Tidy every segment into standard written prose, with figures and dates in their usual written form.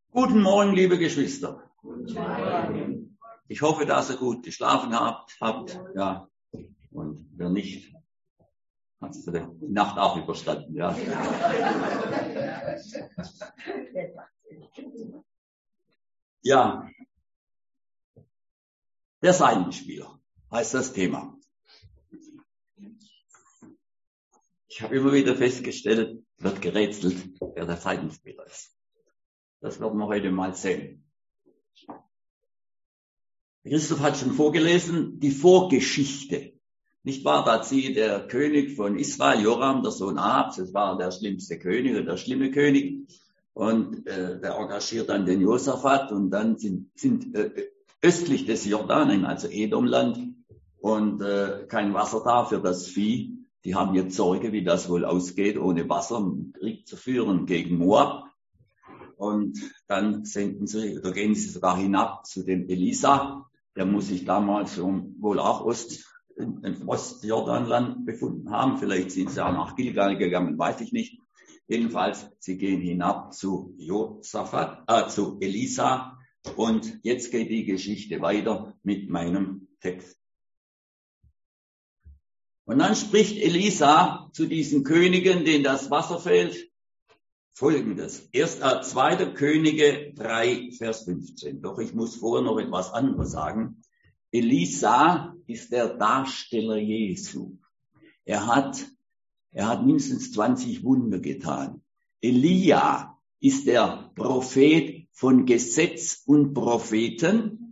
Guten Morgen, liebe Geschwister. Guten Morgen. Ich hoffe, dass ihr gut geschlafen habt. Ja. Und wer nicht, hat die Nacht auch überstanden. Ja. Ja. Der Saitenspieler heißt das Thema. Ich habe immer wieder festgestellt, wird gerätselt, wer der Saitenspieler ist. Das werden wir heute mal sehen. Christoph hat schon vorgelesen, die Vorgeschichte. Nicht wahr? Da zieht der König von Israel, Joram, der Sohn Ahabs, das war der schlimmste König oder der schlimme König. Und der engagiert dann den Josaphat und dann sind östlich des Jordan, also Edomland, und kein Wasser da für das Vieh. Die haben jetzt Sorge, wie das wohl ausgeht, ohne Wasser einen Krieg zu führen gegen Moab. Und dann gehen sie sogar hinab zu dem Elisa. Der muss sich damals schon wohl auch im Ostjordanland befunden haben. Vielleicht sind sie auch nach Gilgal gegangen, weiß ich nicht. Jedenfalls, sie gehen hinab zu zu Elisa. Und jetzt geht die Geschichte weiter mit meinem Text. Und dann spricht Elisa zu diesen Königen, denen das Wasser fehlt, Folgendes. 2. Könige 3, Vers 15. Doch ich muss vorher noch etwas anderes sagen. Elisa ist der Darsteller Jesu. Er hat mindestens 20 Wunder getan. Elia ist der Prophet von Gesetz und Propheten.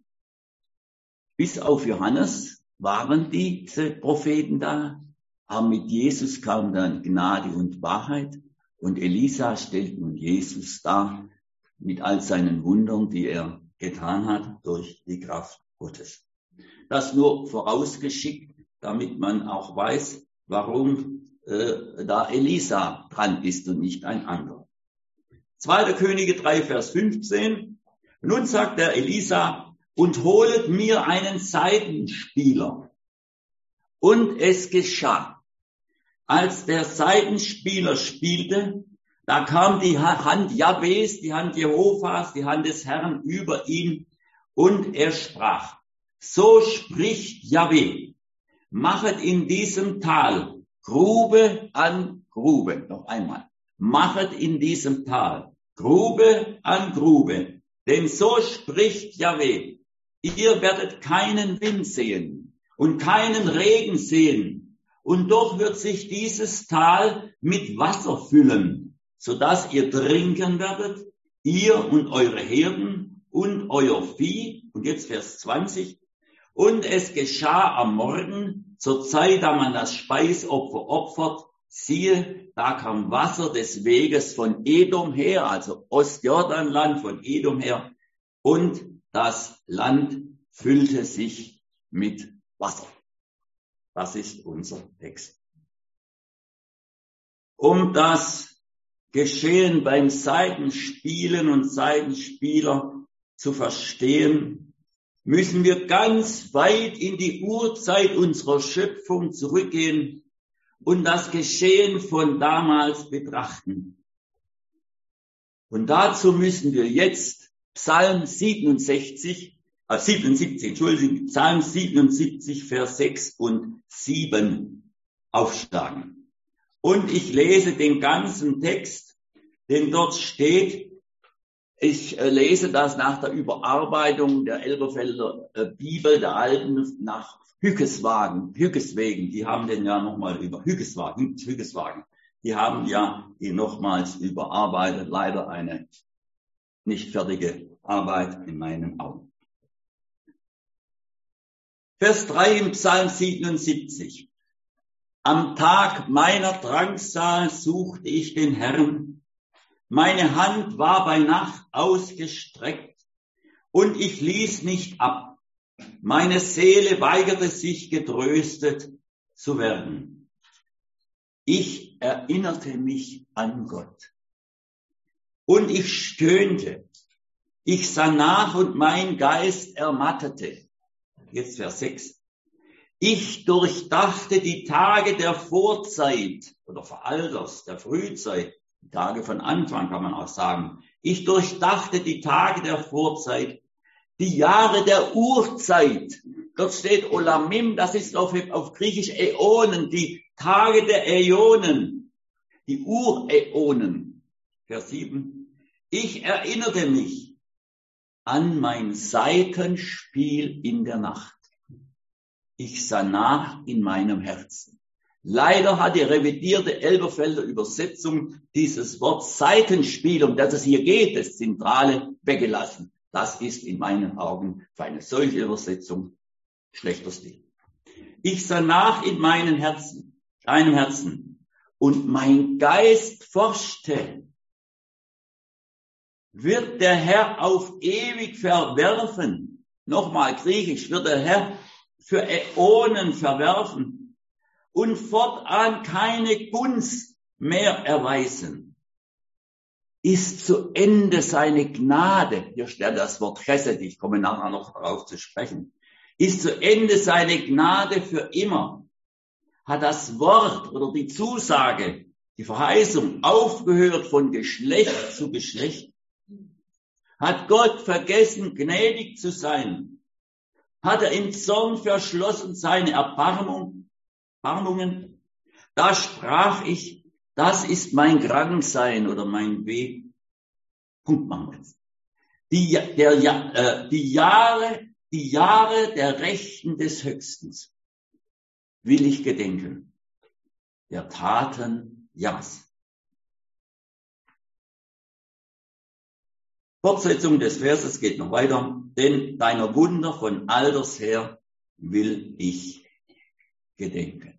Bis auf Johannes waren diese Propheten da. Aber mit Jesus kam dann Gnade und Wahrheit. Und Elisa stellt nun Jesus dar mit all seinen Wundern, die er getan hat durch die Kraft Gottes. Das nur vorausgeschickt, damit man auch weiß, warum da Elisa dran ist und nicht ein anderer. 2. Könige 3, Vers 15. Nun sagt der Elisa, und holet mir einen Saitenspieler. Und es geschah. Als der Saitenspieler spielte, da kam die Hand Jahwes, die Hand Jehovas, die Hand des Herrn über ihn und er sprach, so spricht Jahwe, machet in diesem Tal Grube an Grube, noch einmal, machet in diesem Tal Grube an Grube, denn so spricht Jahwe, ihr werdet keinen Wind sehen und keinen Regen sehen, und doch wird sich dieses Tal mit Wasser füllen, sodass ihr trinken werdet, ihr und eure Herden und euer Vieh. Und jetzt Vers 20. Und es geschah am Morgen, zur Zeit, da man das Speisopfer opfert, siehe, da kam Wasser des Weges von Edom her, also Ostjordanland von Edom her, und das Land füllte sich mit Wasser. Das ist unser Text. Um das Geschehen beim Saitenspielen und Saitenspieler zu verstehen, müssen wir ganz weit in die Urzeit unserer Schöpfung zurückgehen und das Geschehen von damals betrachten. Und dazu müssen wir jetzt Psalm 77, Psalm 77, Vers 6 und 7 aufschlagen. Und ich lese den ganzen Text, denn dort steht, ich lese das nach der Überarbeitung der Elberfelder Bibel, der alten, nach Hüggelswegen, die haben den ja nochmal über Hüggelswagen, die haben ja die nochmals überarbeitet, leider eine nicht fertige Arbeit in meinen Augen. Vers 3 im Psalm 77. Am Tag meiner Drangsal suchte ich den Herrn. Meine Hand war bei Nacht ausgestreckt und ich ließ nicht ab. Meine Seele weigerte sich, getröstet zu werden. Ich erinnerte mich an Gott. Und ich stöhnte. Ich sah nach und mein Geist ermattete. Jetzt Vers 6. Ich durchdachte die Tage der Vorzeit oder Veralters, der Frühzeit Die Tage von Anfang kann man auch sagen. Ich durchdachte die Tage der Vorzeit, die Jahre der Urzeit. Dort steht Olamim, das ist auf Griechisch Äonen, die Tage der Äonen, die Uräonen. Vers 7. Ich erinnerte mich an mein Saitenspiel in der Nacht. Ich sah nach in meinem Herzen. Leider hat die revidierte Elberfelder Übersetzung dieses Wort Saitenspiel, um das es hier geht, das Zentrale, weggelassen. Das ist in meinen Augen für eine solche Übersetzung schlechter Stil. Ich sah nach in meinem Herzen, und mein Geist forschte. Wird der Herr auf ewig verwerfen? Nochmal griechisch, wird der Herr für Äonen verwerfen und fortan keine Gunst mehr erweisen. Ist zu Ende seine Gnade, hier steht das Wort Chesed, ich komme nachher noch darauf zu sprechen, ist zu Ende seine Gnade für immer. Hat das Wort oder die Zusage, die Verheißung aufgehört von Geschlecht zu Geschlecht? Hat Gott vergessen, gnädig zu sein? Hat er im Zorn verschlossen seine Erbarmungen? Da sprach ich, das ist mein Kranksein oder mein Weh. Punkt machen wir jetzt. Die Jahre der Rechten des Höchsten will ich gedenken, der Taten Jahres. Fortsetzung des Verses geht noch weiter. Denn deiner Wunder von alters her will ich gedenken.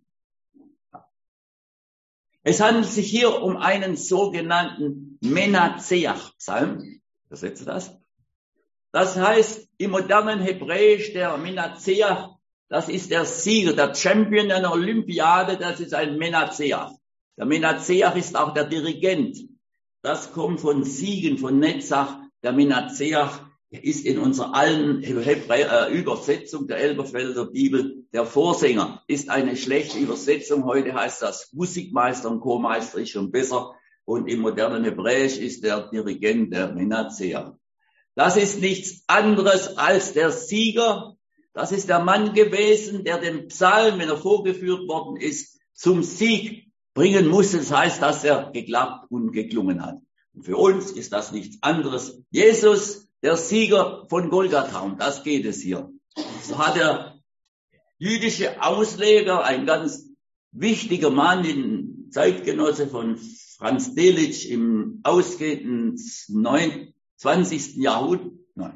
Es handelt sich hier um einen sogenannten Menazeach-Psalm. Versetze das. Das heißt im modernen Hebräisch der Menazeach, das ist der Sieger, der Champion einer Olympiade, das ist ein Menazeach. Der Menazeach ist auch der Dirigent. Das kommt von Siegen, von Netzach. Der Menazeach ist in unserer alten Übersetzung der Elberfelder Bibel der Vorsänger. Ist eine schlechte Übersetzung. Heute heißt das Musikmeister und Chormeister ist schon besser. Und im modernen Hebräisch ist der Dirigent der Menazeach. Das ist nichts anderes als der Sieger. Das ist der Mann gewesen, der den Psalm, wenn er vorgeführt worden ist, zum Sieg bringen musste. Das heißt, dass er geklappt und geklungen hat. Und für uns ist das nichts anderes. Jesus, der Sieger von Golgatha, um das geht es hier. So hat der jüdische Ausleger, ein ganz wichtiger Mann, ein Zeitgenosse von Franz Delitzsch im ausgehenden 20. Jahrhundert,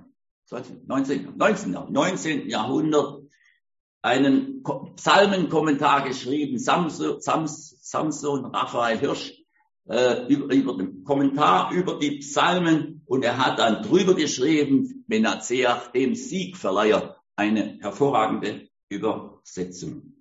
19. Jahrhundert, einen Psalmenkommentar geschrieben, Samson Raphael Hirsch, über den Kommentar über die Psalmen, und er hat dann drüber geschrieben, Menazeach, dem Siegverleiher, eine hervorragende Übersetzung.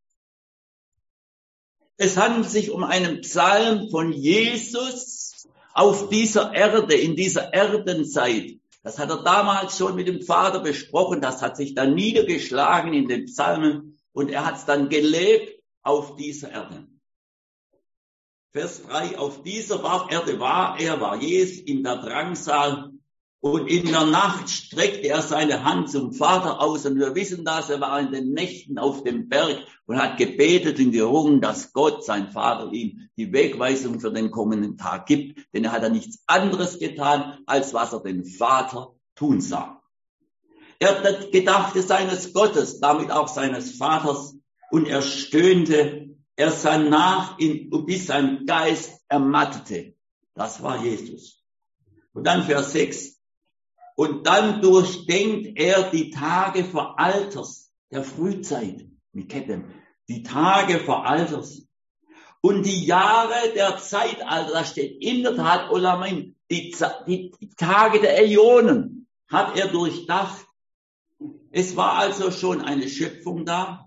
Es handelt sich um einen Psalm von Jesus auf dieser Erde, in dieser Erdenzeit. Das hat er damals schon mit dem Vater besprochen, das hat sich dann niedergeschlagen in den Psalmen und er hat es dann gelebt auf dieser Erde. Vers 3, auf dieser Erde war Jesus in der Drangsal und in der Nacht streckte er seine Hand zum Vater aus und wir wissen das, er war in den Nächten auf dem Berg und hat gebetet und gerungen, dass Gott, sein Vater, ihm die Wegweisung für den kommenden Tag gibt, denn er hat ja nichts anderes getan, als was er den Vater tun sah. Er gedachte seines Gottes, damit auch seines Vaters, und er stöhnte. Er sah nach, bis sein Geist ermattete. Das war Jesus. Und dann Vers 6. Und dann durchdenkt er die Tage vor Alters, der Frühzeit, mit Ketten, die Tage vor Alters. Und die Jahre der Zeitalter, da steht in der Tat Olamim, die Tage der Äonen hat er durchdacht. Es war also schon eine Schöpfung da.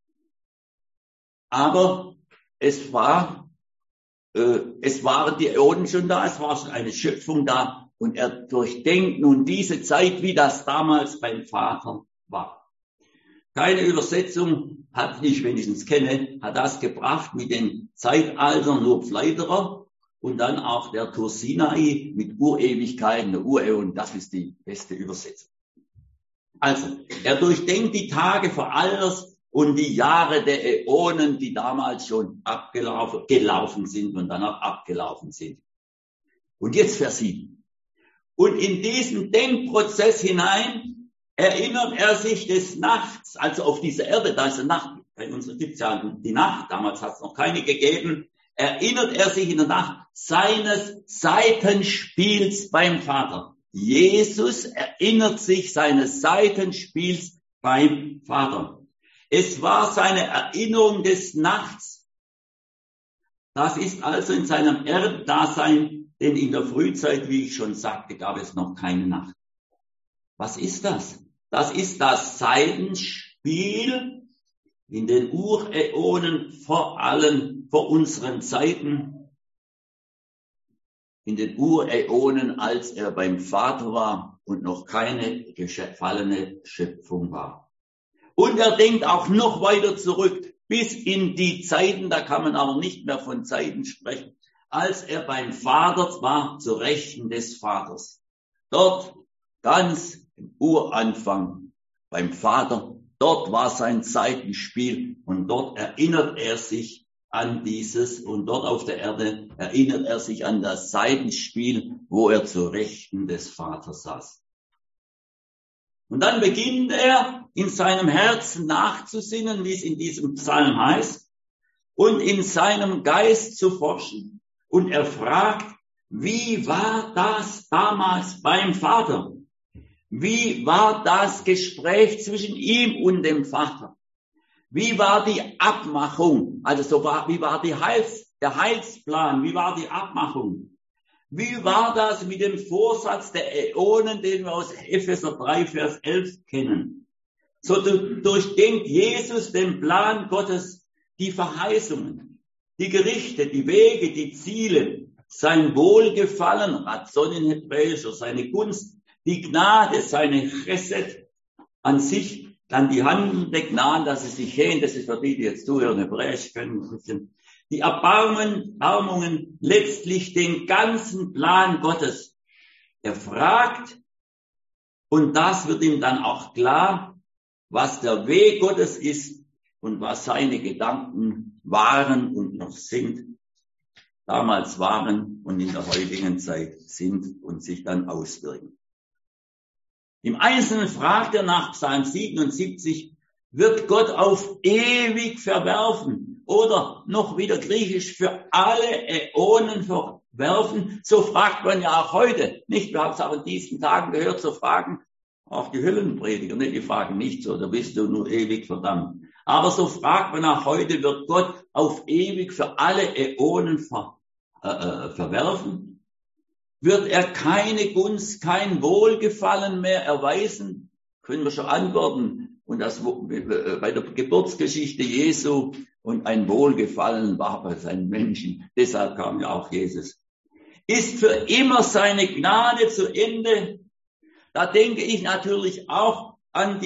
Aber es waren die Äonen schon da, es war schon eine Schöpfung da und er durchdenkt nun diese Zeit, wie das damals beim Vater war. Keine Übersetzung hat, ich wenigstens kenne, hat das gebracht mit den Zeitaltern nur Pfleiderer und dann auch der Tur Sinai mit Urewigkeiten, der Uräon, das ist die beste Übersetzung. Also, er durchdenkt die Tage vor alles und die Jahre der Äonen, die damals schon gelaufen sind und dann auch abgelaufen sind. Und jetzt Vers 7. Und in diesen Denkprozess hinein erinnert er sich des Nachts, also auf dieser Erde, da ist eine Nacht, bei uns gibt es ja die Nacht, damals hat es noch keine gegeben, erinnert er sich in der Nacht seines Seitenspiels beim Vater. Jesus erinnert sich seines Seitenspiels beim Vater. Es war seine Erinnerung des Nachts. Das ist also in seinem Erddasein, denn in der Frühzeit, wie ich schon sagte, gab es noch keine Nacht. Was ist das? Das ist das Seitenspiel in den Uräonen, vor allem vor unseren Zeiten, in den Uräonen, als er beim Vater war und noch keine gefallene Schöpfung war. Und er denkt auch noch weiter zurück, bis in die Zeiten, da kann man aber nicht mehr von Zeiten sprechen, als er beim Vater war, zur Rechten des Vaters. Dort, ganz im Uranfang, beim Vater, dort war sein Seitenspiel und dort erinnert er sich an dieses und dort auf der Erde erinnert er sich an das Seitenspiel, wo er zur Rechten des Vaters saß. Und dann beginnt er in seinem Herzen nachzusinnen, wie es in diesem Psalm heißt, und in seinem Geist zu forschen. Und er fragt, wie war das damals beim Vater? Wie war das Gespräch zwischen ihm und dem Vater? Wie war die Abmachung? Also wie war der Heilsplan? Wie war die Abmachung? Wie war das mit dem Vorsatz der Äonen, den wir aus Epheser 3, Vers 11 kennen? So durchdenkt Jesus den Plan Gottes, die Verheißungen, die Gerichte, die Wege, die Ziele, sein Wohlgefallen, Ratzon in Hebräisch, seine Gunst, die Gnade, seine Chesed an sich, dann die handelnde Gnade, dass es sich hält, das ist für die jetzt zuhören, Hebräisch können, ein bisschen. Die Erbarmungen, letztlich den ganzen Plan Gottes. Er fragt, und das wird ihm dann auch klar, was der Weg Gottes ist und was seine Gedanken waren und noch sind, damals waren und in der heutigen Zeit sind und sich dann auswirken. Im Einzelnen fragt er nach Psalm 77, wird Gott auf ewig verwerfen oder noch wieder griechisch für alle Äonen verwerfen? So fragt man ja auch heute. Nicht, wir haben es auch in diesen Tagen gehört, so fragen auch die Höllenprediger. Ne? Die fragen nicht so, da bist du nur ewig verdammt. Aber so fragt man auch heute, wird Gott auf ewig für alle Äonen verwerfen? Wird er keine Gunst, kein Wohlgefallen mehr erweisen? Können wir schon antworten. Und das bei der Geburtsgeschichte Jesu und ein Wohlgefallen war bei seinen Menschen. Deshalb kam ja auch Jesus. Ist für immer seine Gnade zu Ende? Da denke ich natürlich auch an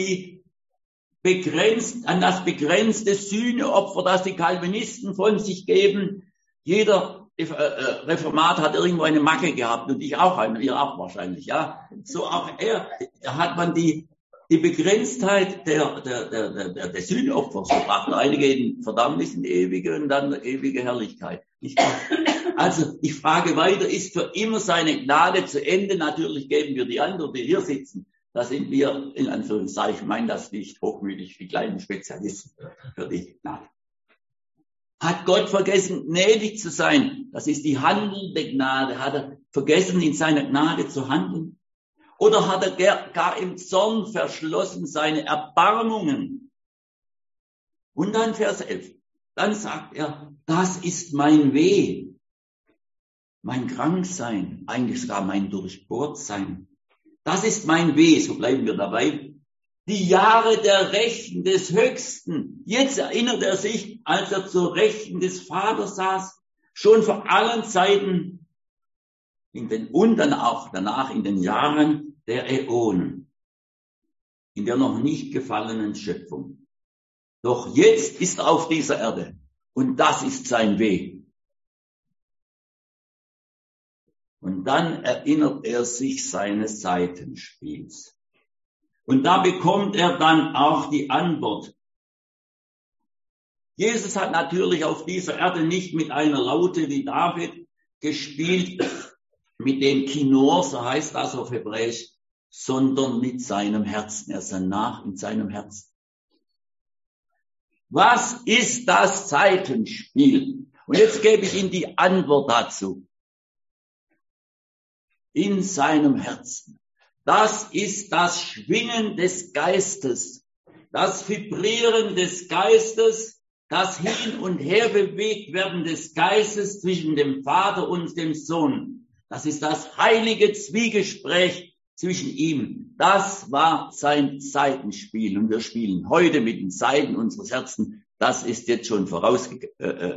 das begrenzte Sühneopfer, das die Calvinisten von sich geben. Jeder Reformat hat irgendwo eine Macke gehabt und ich auch eine, ihr auch wahrscheinlich, ja. So auch er hat man die Begrenztheit der Sühneopfer gebracht. Einige in Verdammnis, in ewige und dann ewige Herrlichkeit. Also ich frage weiter, ist für immer seine Gnade zu Ende? Natürlich geben wir die anderen, die hier sitzen. Da sind wir, in Anführungszeichen, ich meine das nicht hochmütig, die kleinen Spezialisten für die Gnade. Hat Gott vergessen, gnädig zu sein? Das ist die handelnde Gnade. Hat er vergessen, in seiner Gnade zu handeln? Oder hat er gar im Zorn verschlossen seine Erbarmungen? Und dann Vers 11. Dann sagt er, das ist mein Weh, mein Kranksein, eigentlich sogar mein Durchbohrtsein. Das ist mein Weh, so bleiben wir dabei. Die Jahre der Rechten des Höchsten. Jetzt erinnert er sich, als er zur Rechten des Vaters saß, schon vor allen Zeiten und dann auch danach in den Jahren der Äonen, in der noch nicht gefallenen Schöpfung. Doch jetzt ist er auf dieser Erde und das ist sein Weg. Und dann erinnert er sich seines Saitenspiels. Und da bekommt er dann auch die Antwort. Jesus hat natürlich auf dieser Erde nicht mit einer Laute wie David gespielt, mit dem Kinor, so heißt das auf Hebräisch, sondern mit seinem Herzen. Er sann nach in seinem Herzen. Was ist das Saitenspiel? Und jetzt gebe ich Ihnen die Antwort dazu. In seinem Herzen. Das ist das Schwingen des Geistes, das Vibrieren des Geistes, das Hin- und Herbewegt werden des Geistes zwischen dem Vater und dem Sohn. Das ist das heilige Zwiegespräch zwischen ihm. Das war sein Saitenspiel. Und wir spielen heute mit den Saiten unseres Herzens. Das ist jetzt schon vorausgeblickt.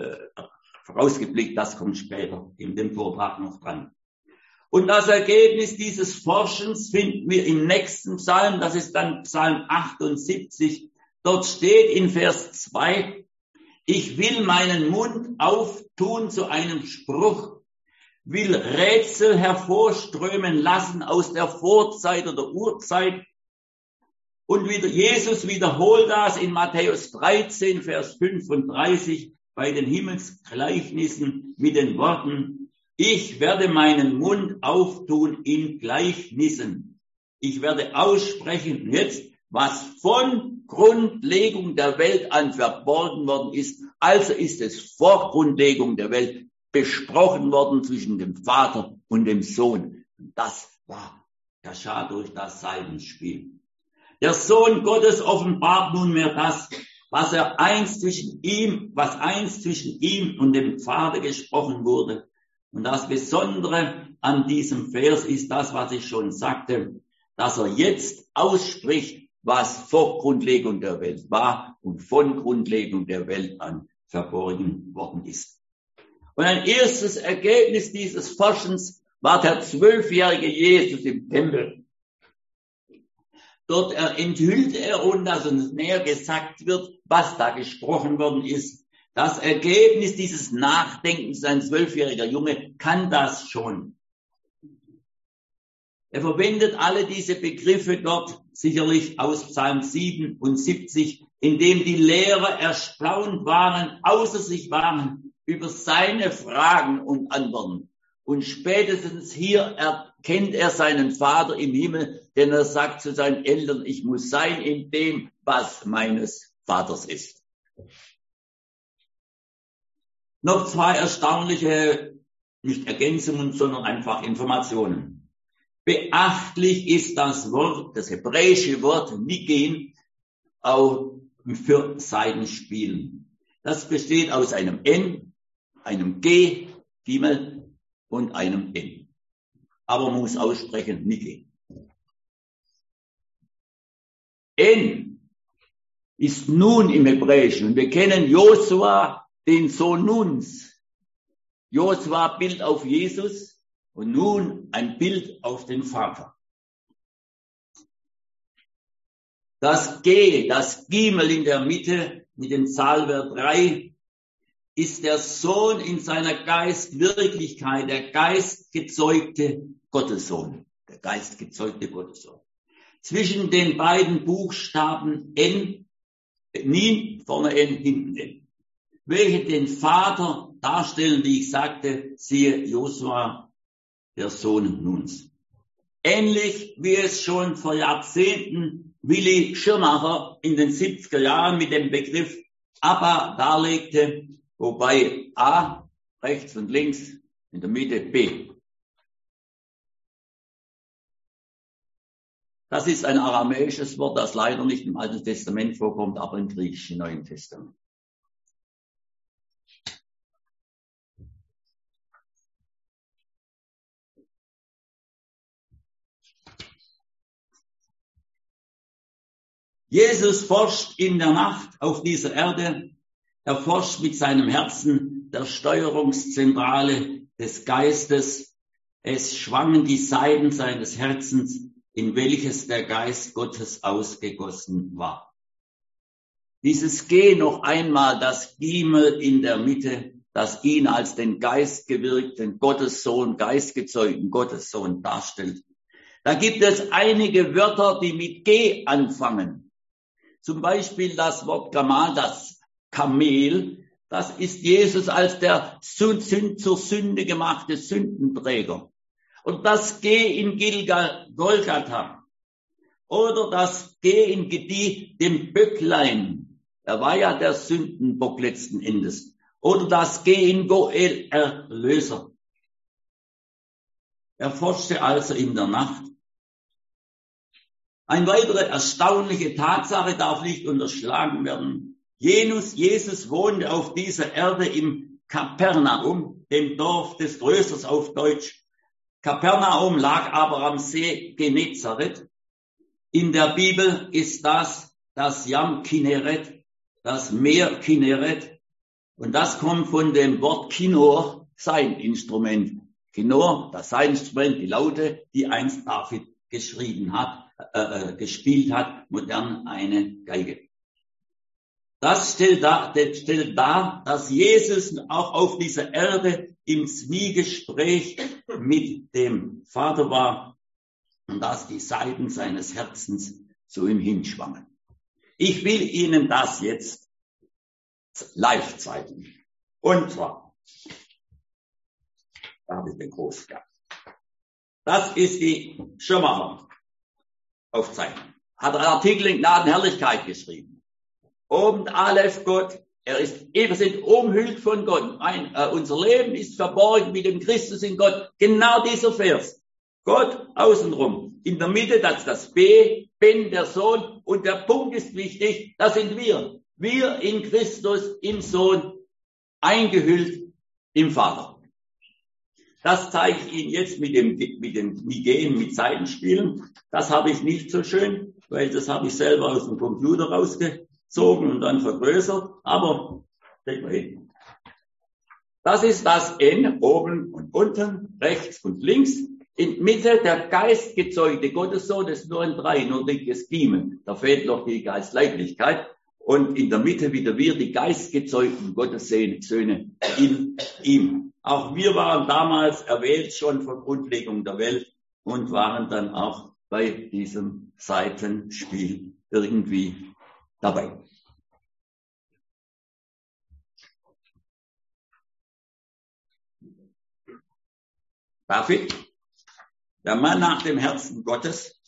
Das kommt später in dem Vortrag noch dran. Und das Ergebnis dieses Forschens finden wir im nächsten Psalm. Das ist dann Psalm 78. Dort steht in Vers 2, ich will meinen Mund auftun zu einem Spruch, will Rätsel hervorströmen lassen aus der Vorzeit oder Urzeit. Und wieder Jesus wiederholt das in Matthäus 13, Vers 35 bei den Himmelsgleichnissen mit den Worten, ich werde meinen Mund auftun in Gleichnissen. Ich werde aussprechen jetzt, was von Grundlegung der Welt an verborgen worden ist. Also ist es vor Grundlegung der Welt besprochen worden zwischen dem Vater und dem Sohn. Das geschah durch das Saitenspiel. Der Sohn Gottes offenbart nunmehr das, was einst zwischen ihm und dem Vater gesprochen wurde. Und das Besondere an diesem Vers ist das, was ich schon sagte, dass er jetzt ausspricht, was vor Grundlegung der Welt war und von Grundlegung der Welt an verborgen worden ist. Und ein erstes Ergebnis dieses Forschens war der 12-jährige Jesus im Tempel. Dort enthüllt er uns, dass uns näher gesagt wird, was da gesprochen worden ist. Das Ergebnis dieses Nachdenkens, ein 12-jähriger Junge, kann das schon. Er verwendet alle diese Begriffe dort, sicherlich aus Psalm 77, in dem die Lehrer erstaunt waren, außer sich waren über seine Fragen und Antworten. Und spätestens hier erkennt er seinen Vater im Himmel, denn er sagt zu seinen Eltern, ich muss sein in dem, was meines Vaters ist. Noch zwei erstaunliche, nicht Ergänzungen, sondern einfach Informationen. Beachtlich ist das Wort, das hebräische Wort Nigen, auch für Saitenspielen. Das besteht aus einem N, einem G, Gimel und einem N. Aber man muss aussprechen Nigen. N ist Nun im Hebräischen. Und wir kennen Josua, den Sohn Nuns. Josua Bild auf Jesus und Nun ein Bild auf den Vater. Das G, das Gimel in der Mitte mit dem Zahlwert 3, ist der Sohn in seiner Geistwirklichkeit, der geistgezeugte Gottessohn. Der geistgezeugte Gottessohn. Zwischen den beiden Buchstaben N, Nin, vorne N, hinten N. Welche den Vater darstellen, wie ich sagte, siehe Josua, der Sohn Nuns. Ähnlich wie es schon vor Jahrzehnten Willi Schirmacher in den 70er Jahren mit dem Begriff Abba darlegte, wobei A rechts und links, in der Mitte B. Das ist ein aramäisches Wort, das leider nicht im Alten Testament vorkommt, aber im griechischen Neuen Testament. Jesus forscht in der Nacht auf dieser Erde. Er forscht mit seinem Herzen, der Steuerungszentrale des Geistes. Es schwangen die Saiten seines Herzens, in welches der Geist Gottes ausgegossen war. Dieses G noch einmal, das Gimel in der Mitte, das ihn als den geistgewirkten Gottessohn, geistgezeugten Gottessohn darstellt. Da gibt es einige Wörter, die mit G anfangen. Zum Beispiel das Wort Gamal, das Kamel, das ist Jesus als der zur Sünde gemachte Sündenträger. Und das G in Golgatha oder das G in Gedi, dem Böcklein, er war ja der Sündenbock letzten Endes. Oder das G in Goel, Erlöser. Er forschte also in der Nacht. Eine weitere erstaunliche Tatsache darf nicht unterschlagen werden. Jesus wohnte auf dieser Erde im Kapernaum, dem Dorf des Trösters auf Deutsch. Kapernaum lag aber am See Genezareth. In der Bibel ist das Yam Kinneret, das Meer Kinneret. Und das kommt von dem Wort Kinnor, sein Instrument. Kinnor, das Seininstrument, die Laute, die einst David gespielt hat, modern eine Geige. Das stellt dar, dass Jesus auch auf dieser Erde im Zwiegespräch mit dem Vater war und dass die Saiten seines Herzens zu ihm hinschwangen. Ich will Ihnen das jetzt live zeigen. Und zwar, da habe ich den Großgang. Das ist die Schirmacher-Aufzeichnung. Hat einen Artikel in Gnadenherrlichkeit geschrieben. Oben Aleph Gott, wir sind umhüllt von Gott. Unser Leben ist verborgen mit dem Christus in Gott. Genau dieser Vers. Gott außenrum. In der Mitte, das ist das B, Ben, der Sohn. Und der Punkt ist wichtig, das sind wir. Wir in Christus, im Sohn, eingehüllt im Vater. Das zeige ich Ihnen jetzt mit dem Nigeen, mit Saitenspielen. Das habe ich nicht so schön, weil das habe ich selber aus dem Computer rausgezogen und dann vergrößert. Aber, steht mal hin. Das ist das N, oben und unten, rechts und links. In Mitte der geistgezeugte Gottessohn, das ist nur ein 3, nur dickes Giemen. Da fehlt noch die Geistleiblichkeit. Und in der Mitte wieder wir, die geistgezeugten Gottessöhne in ihm. Auch wir waren damals erwählt schon vor Grundlegung der Welt und waren dann auch bei diesem Saitenspiel irgendwie dabei. David, der Mann nach dem Herzen Gottes,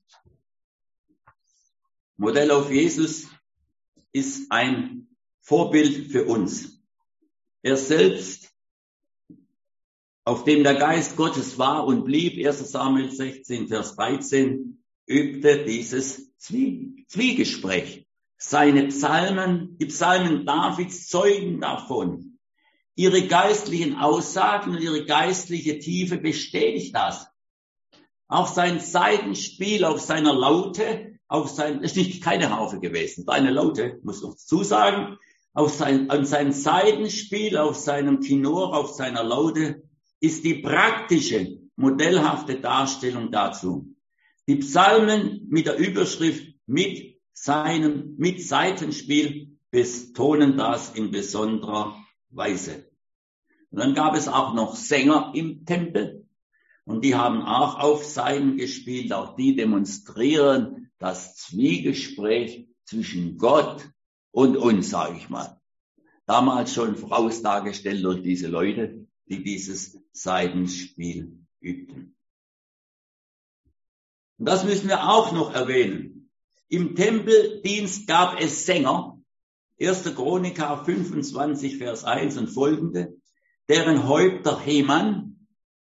Modell auf Jesus, ist ein Vorbild für uns. Er selbst, auf dem der Geist Gottes war und blieb, 1. Samuel 16, Vers 13, übte dieses Zwiegespräch. Die Psalmen Davids zeugen davon. Ihre geistlichen Aussagen und ihre geistliche Tiefe bestätigt das. Auch sein Saitenspiel auf seiner Laute, ist nicht keine Harfe gewesen, eine Laute, muss noch zusagen, an sein Saitenspiel, auf seinem Tenor, auf seiner Laute, ist die praktische, modellhafte Darstellung dazu. Die Psalmen mit der Überschrift mit Saitenspiel betonen das in besonderer Weise. Und dann gab es auch noch Sänger im Tempel und die haben auch auf Saiten gespielt, auch die demonstrieren das Zwiegespräch zwischen Gott und uns, sage ich mal. Damals schon voraus dargestellt durch diese Leute, die dieses Saitenspiel übten. Und das müssen wir auch noch erwähnen. Im Tempeldienst gab es Sänger, 1. Chronika 25, Vers 1 und folgende, deren Häupter Heman,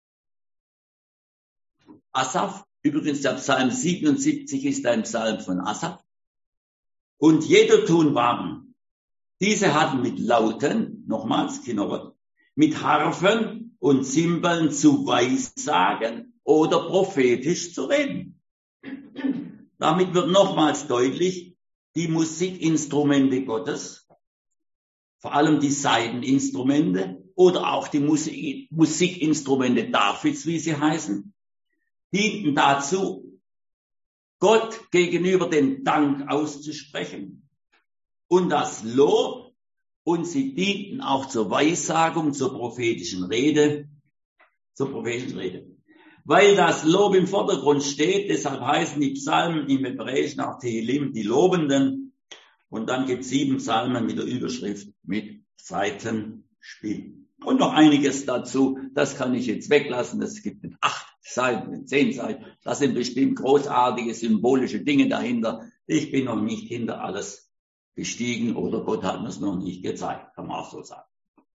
Asaf, übrigens der Psalm 77 ist ein Psalm von Asaf, und Jeduthun waren. Diese hatten mit Lauten, nochmals Kinneret, mit Harfen und Zimbeln zu weissagen oder prophetisch zu reden. Damit wird nochmals deutlich, die Musikinstrumente Gottes, vor allem die Saiteninstrumente oder auch die Musikinstrumente Davids, wie sie heißen, dienten dazu, Gott gegenüber den Dank auszusprechen und das Lob und sie dienten auch zur Weissagung, zur prophetischen Rede. Weil das Lob im Vordergrund steht, deshalb heißen die Psalmen im Hebräischen auch Tehillim, die Lobenden. Und dann gibt es 7 Psalmen mit der Überschrift mit Saitenspiel. Und noch einiges dazu, das kann ich jetzt weglassen. Es gibt 8 Seiten, 10 Seiten. Das sind bestimmt großartige, symbolische Dinge dahinter. Ich bin noch nicht hinter alles gestiegen oder Gott hat mir es noch nicht gezeigt, kann man auch so sagen.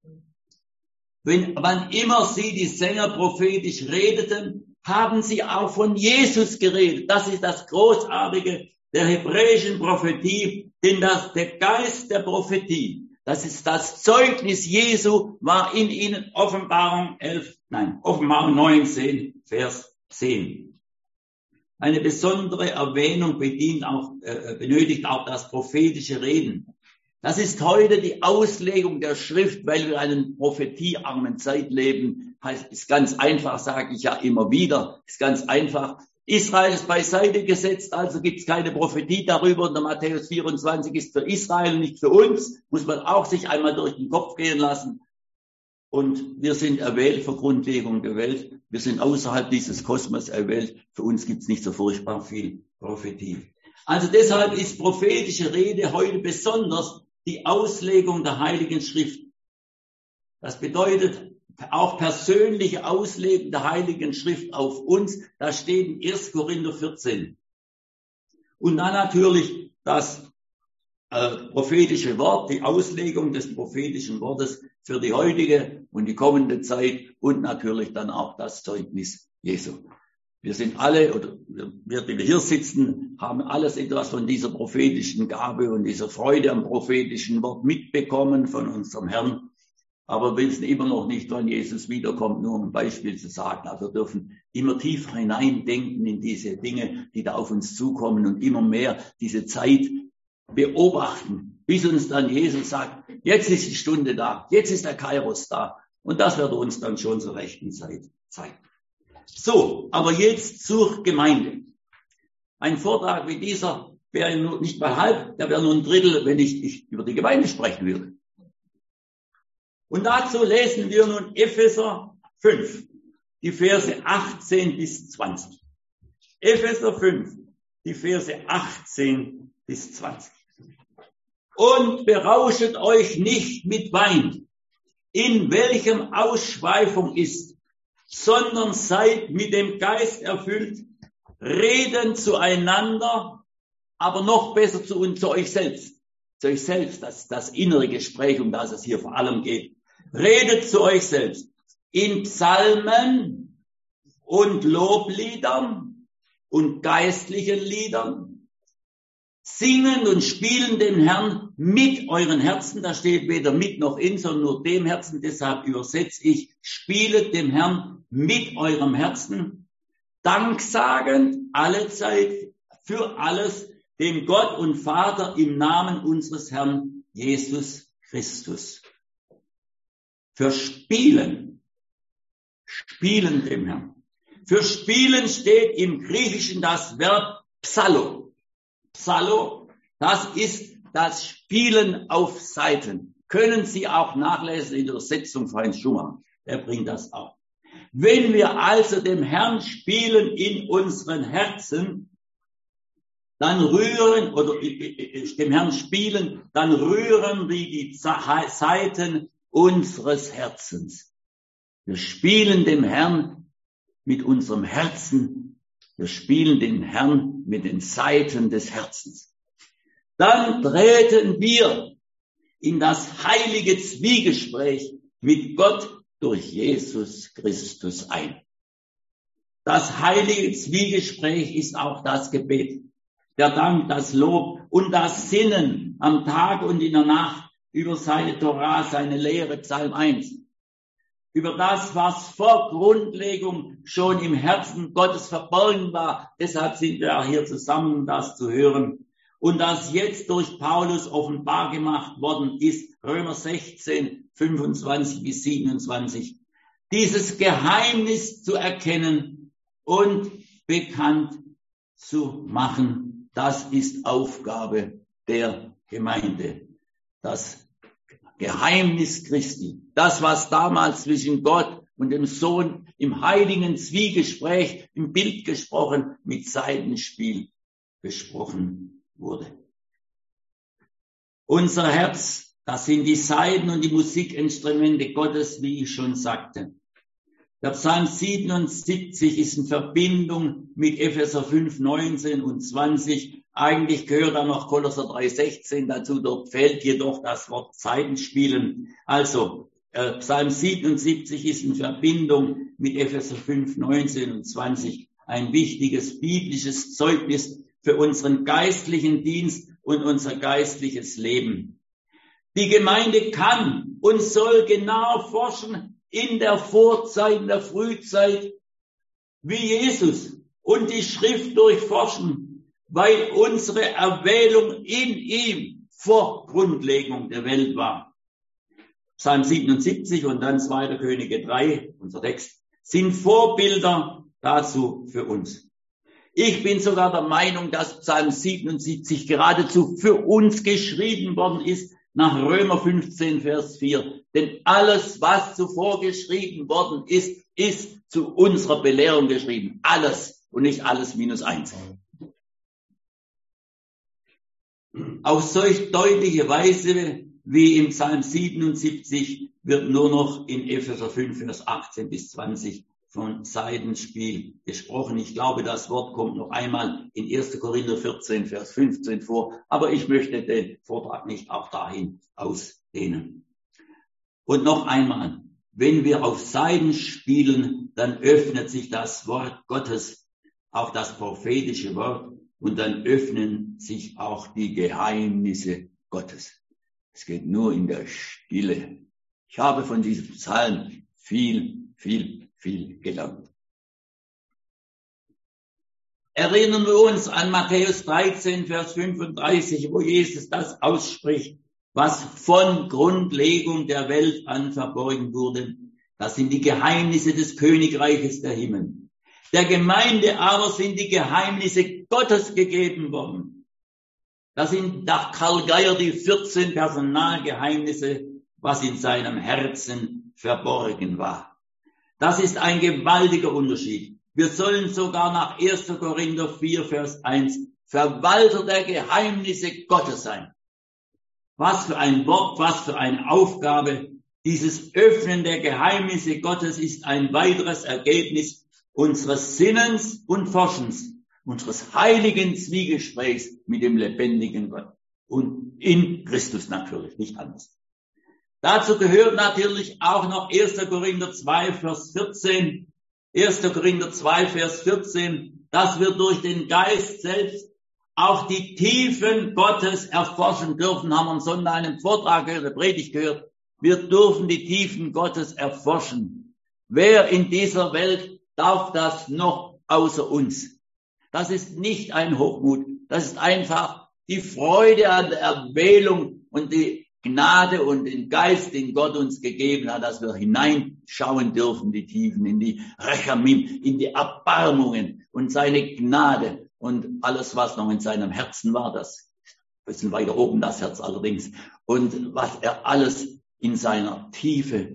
Wann immer sie, die Sänger, prophetisch redeten, haben sie auch von Jesus geredet. Das ist das Großartige der hebräischen Prophetie, denn der Geist der Prophetie, das ist das Zeugnis Jesu, war in ihnen. Offenbarung 19, Vers 10. Eine besondere Erwähnung benötigt auch das prophetische Reden. Das ist heute die Auslegung der Schrift, weil wir in einer prophetiearmen Zeit leben. Ist ganz einfach, sage ich ja immer wieder. Ist ganz einfach. Israel ist beiseite gesetzt, also gibt es keine Prophetie darüber. Und der Matthäus 24 ist für Israel, nicht für uns. Muss man auch sich einmal durch den Kopf gehen lassen. Und wir sind erwählt für Grundlegung der Welt. Wir sind außerhalb dieses Kosmos erwählt. Für uns gibt es nicht so furchtbar viel Prophetie. Also deshalb ist prophetische Rede heute besonders die Auslegung der Heiligen Schrift. Das bedeutet auch persönliche Auslegung der Heiligen Schrift auf uns. Das steht in 1. Korinther 14. Und dann natürlich das prophetische Wort, die Auslegung des prophetischen Wortes für die heutige und die kommende Zeit und natürlich dann auch das Zeugnis Jesu. Wir sind alle, oder wir, die wir hier sitzen, haben alles etwas von dieser prophetischen Gabe und dieser Freude am prophetischen Wort mitbekommen von unserem Herrn. Aber wir wissen immer noch nicht, wann Jesus wiederkommt, nur um ein Beispiel zu sagen. Also wir dürfen immer tiefer hineindenken in diese Dinge, die da auf uns zukommen und immer mehr diese Zeit beobachten, bis uns dann Jesus sagt, jetzt ist die Stunde da, jetzt ist der Kairos da. Und das wird uns dann schon zur rechten Zeit zeigen. So, aber jetzt zur Gemeinde. Ein Vortrag wie dieser wäre nur nicht mal halb, der wäre nur ein Drittel, wenn ich über die Gemeinde sprechen würde. Und dazu lesen wir nun Epheser 5, die Verse 18 bis 20. Epheser 5, die Verse 18 bis 20. Und berauschet euch nicht mit Wein, in welchem Ausschweifung ist, sondern seid mit dem Geist erfüllt, reden zueinander, aber noch besser zu euch selbst. Zu euch selbst, das innere Gespräch, um das es hier vor allem geht. Redet zu euch selbst in Psalmen und Lobliedern und geistlichen Liedern, singen und spielen dem Herrn mit euren Herzen. Da steht weder mit noch in, sondern nur dem Herzen. Deshalb übersetze ich, spielet dem Herrn mit eurem Herzen, danksagend allezeit für alles dem Gott und Vater im Namen unseres Herrn Jesus Christus. Für Spielen dem Herrn. Für Spielen steht im Griechischen das Verb Psallo. Psallo, das ist das Spielen auf Saiten. Können Sie auch nachlesen in der Übersetzung von Heinz Schumacher. Er bringt das auch. Wenn wir also dem Herrn spielen in unseren Herzen, dann rühren, oder dem Herrn spielen, dann rühren wir die Saiten unseres Herzens. Wir spielen dem Herrn mit unserem Herzen. Wir spielen den Herrn mit den Saiten des Herzens. Dann treten wir in das heilige Zwiegespräch mit Gott durch Jesus Christus ein. Das heilige Zwiegespräch ist auch das Gebet, der Dank, das Lob und das Sinnen am Tag und in der Nacht über seine Torah, seine Lehre, Psalm 1. Über das, was vor Grundlegung schon im Herzen Gottes verborgen war. Deshalb sind wir auch hier zusammen, um das zu hören. Und das jetzt durch Paulus offenbar gemacht worden ist. Römer 16, 25 bis 27. Dieses Geheimnis zu erkennen und bekannt zu machen, das ist Aufgabe der Gemeinde. Das Geheimnis Christi. Das, was damals zwischen Gott und dem Sohn im heiligen Zwiegespräch, im Bild gesprochen, mit Saitenspiel besprochen wurde. Unser Herz, das sind die Saiten und die Musikinstrumente Gottes, wie ich schon sagte. Der Psalm 77 ist in Verbindung mit Epheser 5, 19 und 20. Eigentlich gehört da noch Kolosser 3, 16 dazu. Dort fehlt jedoch das Wort Saitenspielen. Also, Psalm 77 ist in Verbindung mit Epheser 5, 19 und 20 ein wichtiges biblisches Zeugnis für unseren geistlichen Dienst und unser geistliches Leben. Die Gemeinde kann und soll genau forschen in der Vorzeit, in der Frühzeit, wie Jesus und die Schrift durchforschen, weil unsere Erwählung in ihm vor Grundlegung der Welt war. Psalm 77 und dann 2. Könige 3, unser Text, sind Vorbilder dazu für uns. Ich bin sogar der Meinung, dass Psalm 77 geradezu für uns geschrieben worden ist, nach Römer 15, Vers 4. Denn alles, was zuvor geschrieben worden ist, ist zu unserer Belehrung geschrieben. Alles und nicht alles minus 1. Auf solch deutliche Weise wie im Psalm 77 wird nur noch in Epheser 5, Vers 18 bis 20 von Saitenspiel gesprochen. Ich glaube, das Wort kommt noch einmal in 1. Korinther 14, Vers 15 vor, aber ich möchte den Vortrag nicht auch dahin ausdehnen. Und noch einmal, wenn wir auf Saiten spielen, dann öffnet sich das Wort Gottes, auch das prophetische Wort, und dann öffnen sich auch die Geheimnisse Gottes. Es geht nur in der Stille. Ich habe von diesem Psalm viel gelernt. Erinnern wir uns an Matthäus 13, Vers 35, wo Jesus das ausspricht, was von Grundlegung der Welt an verborgen wurde. Das sind die Geheimnisse des Königreiches der Himmel. Der Gemeinde aber sind die Geheimnisse Gottes gegeben worden. Das sind nach Karl Geier die 14 Personalgeheimnisse, was in seinem Herzen verborgen war. Das ist ein gewaltiger Unterschied. Wir sollen sogar nach 1. Korinther 4, Vers 1 Verwalter der Geheimnisse Gottes sein. Was für ein Wort, was für eine Aufgabe. Dieses Öffnen der Geheimnisse Gottes ist ein weiteres Ergebnis unseres Sinnens und Forschens, unseres heiligen Zwiegesprächs mit dem lebendigen Gott. Und in Christus natürlich, nicht anders. Dazu gehört natürlich auch noch 1. Korinther 2, Vers 14. 1. Korinther 2, Vers 14, dass wir durch den Geist selbst auch die Tiefen Gottes erforschen dürfen, haben wir am Sonntag einen Vortrag gehört, eine Predigt gehört. Wir dürfen die Tiefen Gottes erforschen. Wer in dieser Welt darf das noch außer uns? Das ist nicht ein Hochmut, das ist einfach die Freude an der Erwählung und die Gnade und den Geist, den Gott uns gegeben hat, dass wir hineinschauen dürfen, die Tiefen, in die Rechamim, in die Erbarmungen und seine Gnade und alles, was noch in seinem Herzen war, das ein bisschen weiter oben, das Herz allerdings, und was er alles in seiner Tiefe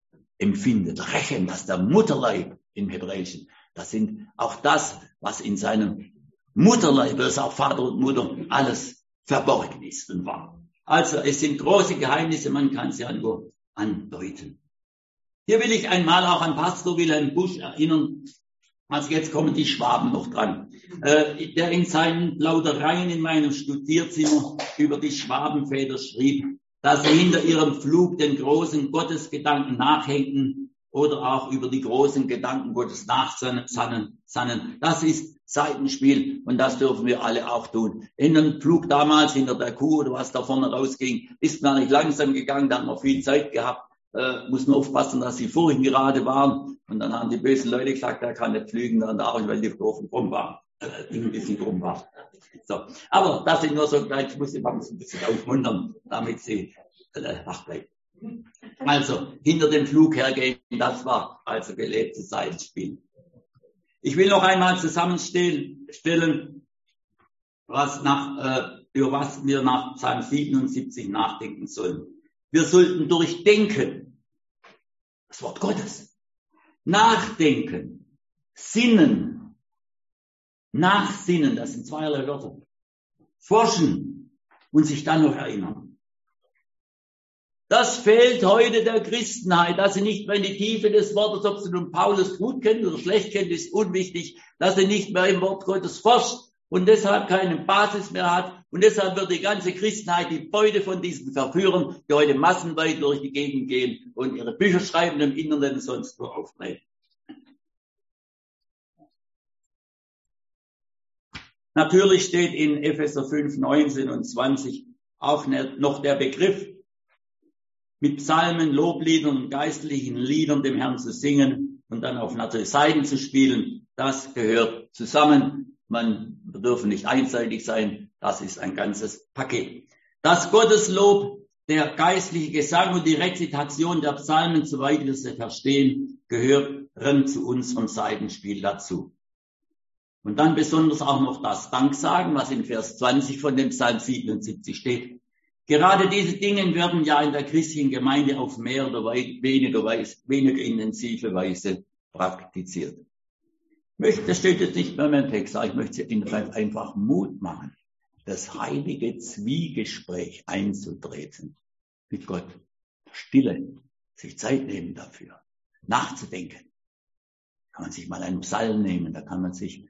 empfindet. Rechem, das ist der Mutterleib im Hebräischen. Das sind auch das, was in seinem Mutterleib, das ist auch Vater und Mutter, alles verborgen ist und war. Also es sind große Geheimnisse, man kann sie ja nur andeuten. Hier will ich einmal auch an Pastor Wilhelm Busch erinnern, also jetzt kommen die Schwaben noch dran, der in seinen Plaudereien in meinem Studierzimmer über die Schwabenväter schrieb, dass sie hinter ihrem Flug den großen Gottesgedanken nachhängen oder auch über die großen Gedanken Gottes nachsannen. Das ist Saitenspiel und das dürfen wir alle auch tun. In einem Flug damals hinter der Kuh oder was da vorne rausging, ist man nicht langsam gegangen, da hat man viel Zeit gehabt, muss man aufpassen, dass die Furchen gerade waren und dann haben die bösen Leute gesagt, er kann nicht fliegen, dann auch, weil die Kurven krumm waren. Ein bisschen krumm war. So. Aber das sind nur so klein, ich muss die Bank ein bisschen aufmuntern, damit sie wach bleibt. Also, hinter dem Flug hergehen, das war also gelebtes Saitenspiel. Ich will noch einmal zusammenstellen, über was wir nach Psalm 77 nachdenken sollen. Wir sollten durchdenken. Das Wort Gottes. Nachdenken. Sinnen. Nachsinnen, das sind zweierlei Wörter. Forschen und sich dann noch erinnern. Das fehlt heute der Christenheit, dass sie nicht mehr in die Tiefe des Wortes, ob sie nun Paulus gut kennt oder schlecht kennt, ist unwichtig, dass sie nicht mehr im Wort Gottes forscht und deshalb keine Basis mehr hat. Und deshalb wird die ganze Christenheit die Beute von diesen Verführern, die heute massenweit durch die Gegend gehen und ihre Bücher schreiben im Internet und sonst wo auftreten. Natürlich steht in Epheser 5, 19 und 20 auch noch der Begriff, mit Psalmen, Lobliedern und geistlichen Liedern dem Herrn zu singen und dann auf natürlich Saiten zu spielen. Das gehört zusammen. Wir dürfen nicht einseitig sein. Das ist ein ganzes Paket. Das Gotteslob, der geistliche Gesang und die Rezitation der Psalmen, soweit wir sie verstehen, gehören zu unserem Saitenspiel dazu. Und dann besonders auch noch das Danksagen, was in Vers 20 von dem Psalm 77 steht. Gerade diese Dinge werden ja in der christlichen Gemeinde auf mehr oder weniger intensive Weise praktiziert. Das steht jetzt nicht mehr in meinem Text, aber ich möchte Ihnen einfach Mut machen, das heilige Zwiegespräch einzutreten mit Gott. Stille, sich Zeit nehmen dafür, nachzudenken. Kann man sich mal einen Psalm nehmen, da kann man sich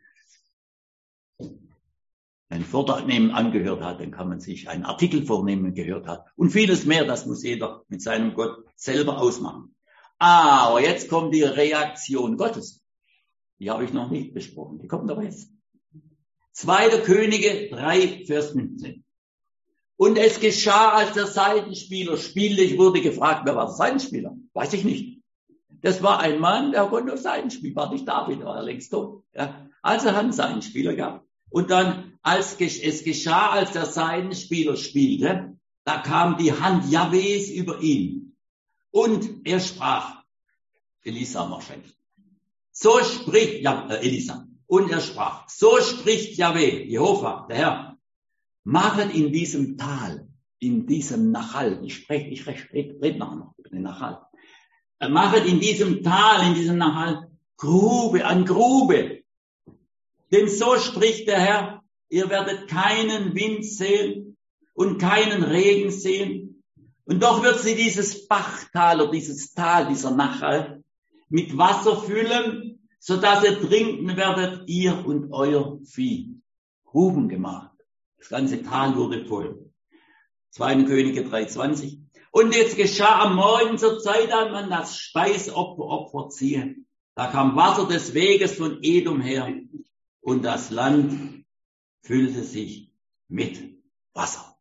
einen Vortrag nehmen, angehört hat, dann kann man sich einen Artikel vornehmen, gehört hat. Und vieles mehr, das muss jeder mit seinem Gott selber ausmachen. Aber jetzt kommt die Reaktion Gottes. Die habe ich noch nicht besprochen. Die kommt aber jetzt. 2. Könige 3, Vers 15. Und es geschah, als der Saitenspieler spielte, ich wurde gefragt, wer war der Saitenspieler? Weiß ich nicht. Das war ein Mann, der konnte auf Saiten spielen, war nicht David, war er längst tot. Ja. Also hat einen Saitenspieler gehabt. Und dann, es geschah, als der Saitenspieler spielte, da kam die Hand Jahwes über ihn. Und er sprach, Elisa wahrscheinlich, so spricht, Elisa, und er sprach, so spricht Jahwe, Jehova, der Herr, machet in diesem Tal, in diesem Nachal, ich rede nachher noch über den Nachal, machet in diesem Tal, in diesem Nachal, Grube an Grube. Denn so spricht der Herr, ihr werdet keinen Wind sehen und keinen Regen sehen. Und doch wird sie dieses Bachtal oder dieses Tal, dieser Nachal, mit Wasser füllen, sodass ihr trinken werdet, ihr und euer Vieh. Gruben gemacht. Das ganze Tal wurde voll. 2. Könige 3,20. Und jetzt geschah am Morgen zur Zeit, als man das Speisopfer ziehe. Da kam Wasser des Weges von Edom her. Und das Land füllte sich mit Wasser.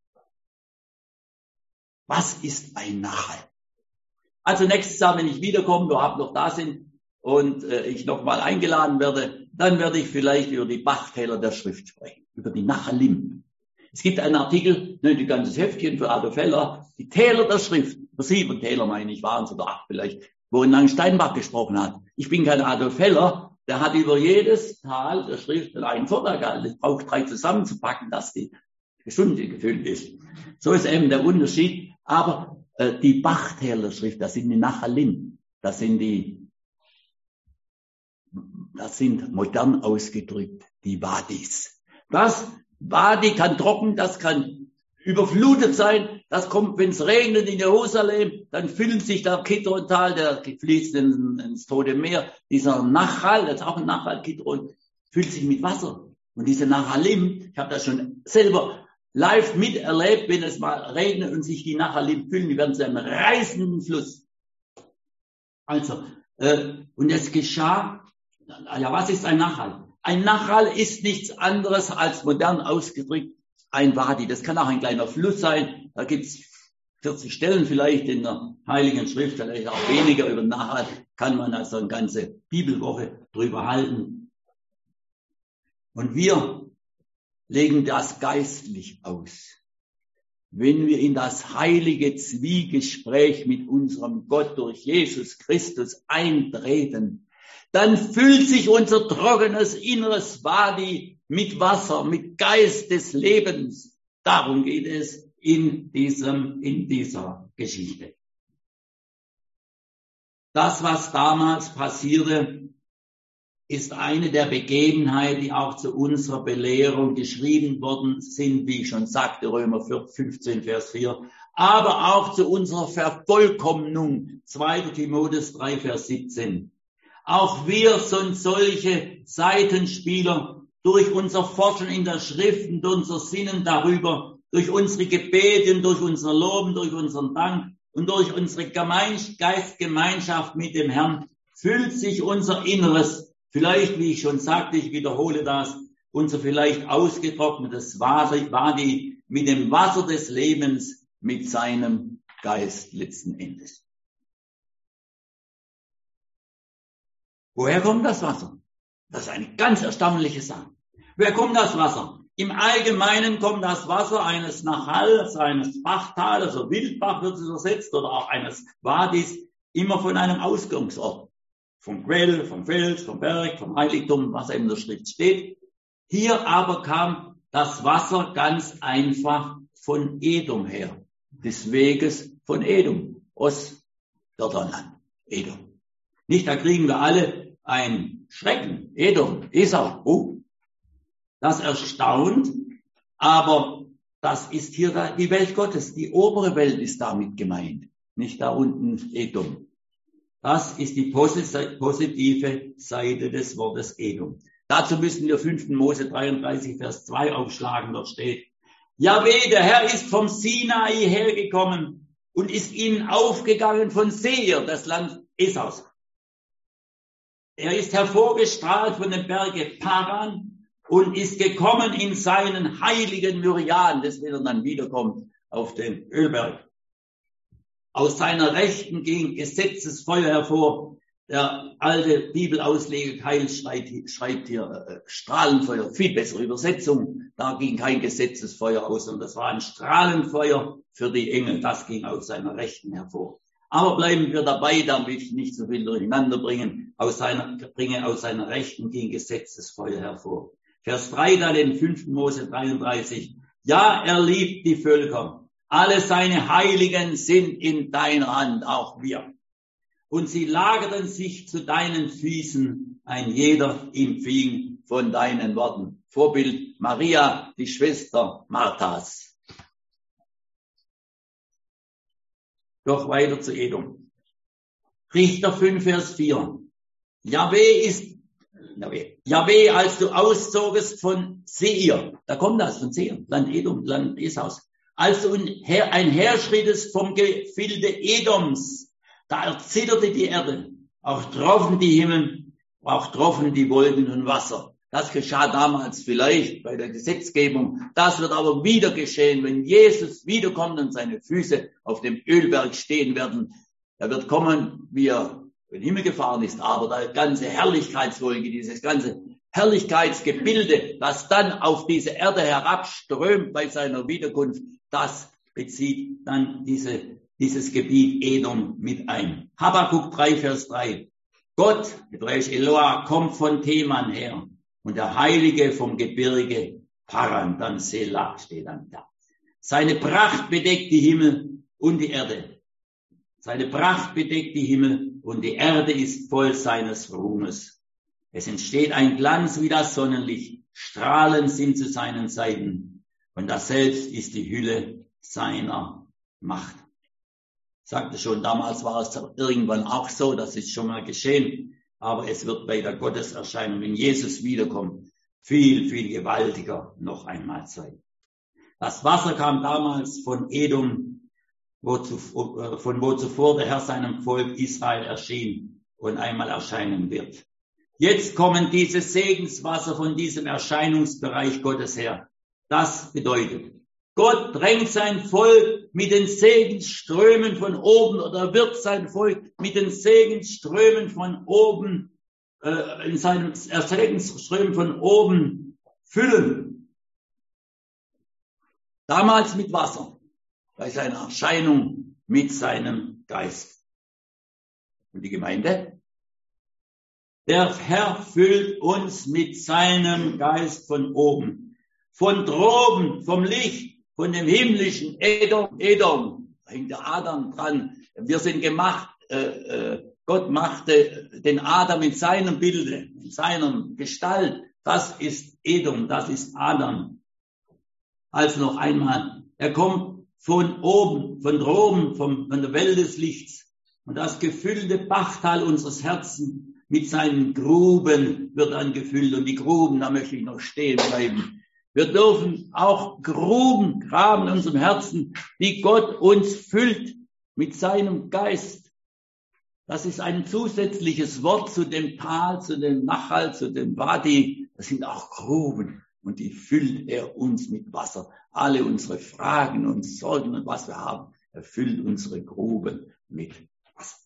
Was ist ein Nachal? Also nächstes Jahr, wenn ich wiederkomme, überhaupt noch da sind und ich nochmal eingeladen werde, dann werde ich vielleicht über die Bachtäler der Schrift sprechen, über die Nachalim. Es gibt einen Artikel, ein ganzes Heftchen für Adolf Heller, die Täler der Schrift, für 7 Täler meine ich, waren es oder 8 vielleicht, worin Langensteinbach gesprochen hat. Ich bin kein Adolf Heller, der hat über jedes Tal der Schrift einen Vortrag gehalten. Es braucht 3 zusammenzupacken, dass die Stunde gefüllt ist. So ist eben der Unterschied. Aber die Bachtäler der Schrift, das sind die Nachalim, das sind modern ausgedrückt die Wadis. Das Wadi kann trocken, das kann überflutet sein. Das kommt, wenn es regnet in Jerusalem, dann füllt sich der Kidron-Tal, der fließt ins Tote Meer. Dieser Nachal, das ist auch ein Nachal, Kidron, füllt sich mit Wasser. Und diese Nachalim, ich habe das schon selber live miterlebt, wenn es mal regnet und sich die Nachalim füllen, die werden zu einem reißenden Fluss. Also, und es geschah, ja, was ist ein Nachal? Ein Nachal ist nichts anderes als modern ausgedrückt ein Wadi. Das kann auch ein kleiner Fluss sein. Da gibt's 40 Stellen vielleicht in der Heiligen Schrift, vielleicht auch weniger. Über Nachal kann man also eine ganze Bibelwoche drüber halten. Und wir legen das geistlich aus. Wenn wir in das heilige Zwiegespräch mit unserem Gott durch Jesus Christus eintreten, dann füllt sich unser trockenes inneres Wadi mit Wasser, mit Geist des Lebens. Darum geht es in dieser Geschichte. Das, was damals passierte, ist eine der Begebenheiten, die auch zu unserer Belehrung geschrieben worden sind, wie ich schon sagte, Römer 15, Vers 4, aber auch zu unserer Vervollkommnung, 2. Timotheus 3, Vers 17. Auch wir sind solche Seitenspieler durch unser Forschen in der Schrift und unser Sinnen darüber, durch unsere Gebete, durch unser Loben, durch unseren Dank und durch unsere Geistgemeinschaft mit dem Herrn füllt sich unser Inneres, vielleicht, wie ich schon sagte, ich wiederhole das, unser vielleicht ausgetrocknetes Wadi mit dem Wasser des Lebens, mit seinem Geist letzten Endes. Woher kommt das Wasser? Das ist eine ganz erstaunliche Sache. Woher kommt das Wasser? Im Allgemeinen kommt das Wasser eines Nachals, eines Bachtales, also Wildbach wird es übersetzt, oder auch eines Wadis, immer von einem Ausgangsort. Vom Quell, vom Fels, vom Berg, vom Heiligtum, was in der Schrift steht. Hier aber kam das Wasser ganz einfach von Edom her, des Weges von Edom, Ostjordanland, Edom. Nicht, da kriegen wir alle ein Schrecken, Edom, Esau, das erstaunt, aber das ist hier die Welt Gottes, die obere Welt ist damit gemeint, nicht da unten Edom. Das ist die positive Seite des Wortes Edom. Dazu müssen wir 5. Mose 33, Vers 2 aufschlagen, dort steht, Jahwe, der Herr ist vom Sinai hergekommen und ist ihnen aufgegangen von Seir, das Land Esaus. Er ist hervorgestrahlt von dem Berge Paran und ist gekommen in seinen heiligen Myriaden, das wenn er dann wiederkommt auf den Ölberg. Aus seiner Rechten ging Gesetzesfeuer hervor. Der alte Bibelausleger Keil schreibt hier Strahlenfeuer, viel bessere Übersetzung. Da ging kein Gesetzesfeuer aus, sondern das war ein Strahlenfeuer für die Engel. Das ging aus seiner Rechten hervor. Aber bleiben wir dabei, damit ich nicht so viel durcheinander bringe. Aus seiner Rechten ging Gesetzesfeuer hervor. Vers 3 dann in 5. Mose 33. Ja, er liebt die Völker. Alle seine Heiligen sind in deiner Hand, auch wir. Und sie lagerten sich zu deinen Füßen, ein jeder empfing von deinen Worten. Vorbild Maria, die Schwester Marthas. Doch weiter zu Edom. Richter 5, Vers 4. Jahwe, als du auszogest von Seir, da kommt das von Seir, Land Edom, Land Esaus, als du einherschrittest vom Gefilde Edoms, da erzitterte die Erde, auch troffen die Himmel, auch troffen die Wolken und Wasser. Das geschah damals vielleicht bei der Gesetzgebung. Das wird aber wieder geschehen, wenn Jesus wiederkommt und seine Füße auf dem Ölberg stehen werden. Er wird kommen, wie er in den Himmel gefahren ist, aber die ganze Herrlichkeitswolke, dieses ganze Herrlichkeitsgebilde, das dann auf diese Erde herabströmt bei seiner Wiederkunft, das bezieht dann dieses Gebiet Edom mit ein. Habakkuk 3, Vers 3. Gott, hebräisch Eloah, kommt von Teman her und der Heilige vom Gebirge Paran, dann Selah steht dann da. Seine Pracht bedeckt die Himmel und die Erde. Seine Pracht bedeckt die Himmel und die Erde ist voll seines Ruhmes. Es entsteht ein Glanz wie das Sonnenlicht. Strahlen sind zu seinen Seiten. Und das selbst ist die Hülle seiner Macht. Ich sagte schon, damals war es irgendwann auch so, das ist schon mal geschehen. Aber es wird bei der Gotteserscheinung, wenn Jesus wiederkommt, viel, viel gewaltiger noch einmal sein. Das Wasser kam damals von Edom, von wo zuvor der Herr seinem Volk Israel erschien und einmal erscheinen wird. Jetzt kommen diese Segenswasser von diesem Erscheinungsbereich Gottes her. Das bedeutet, Gott drängt sein Volk mit den Segensströmen von oben oder wird sein Volk mit den Segensströmen von oben, in seinem Segensströmen von oben füllen. Damals mit Wasser, bei seiner Erscheinung mit seinem Geist. Und die Gemeinde? Der Herr füllt uns mit seinem Geist von oben, von droben, vom Licht, von dem himmlischen Edom, hängt der Adam dran. Wir sind gemacht, Gott machte den Adam in seinem Bilde, in seiner Gestalt. Das ist Edom, das ist Adam. Also noch einmal, er kommt von oben, von droben, von der Welt des Lichts. Und das gefüllte Bachtal unseres Herzens mit seinen Gruben wird dann gefüllt. Und die Gruben, da möchte ich noch stehen bleiben. Wir dürfen auch Gruben graben in unserem Herzen, die Gott uns füllt mit seinem Geist. Das ist ein zusätzliches Wort zu dem Tal, zu dem Nachal, zu dem Wadi. Das sind auch Gruben. Und die füllt er uns mit Wasser. Alle unsere Fragen und Sorgen und was wir haben, er füllt unsere Gruben mit Wasser.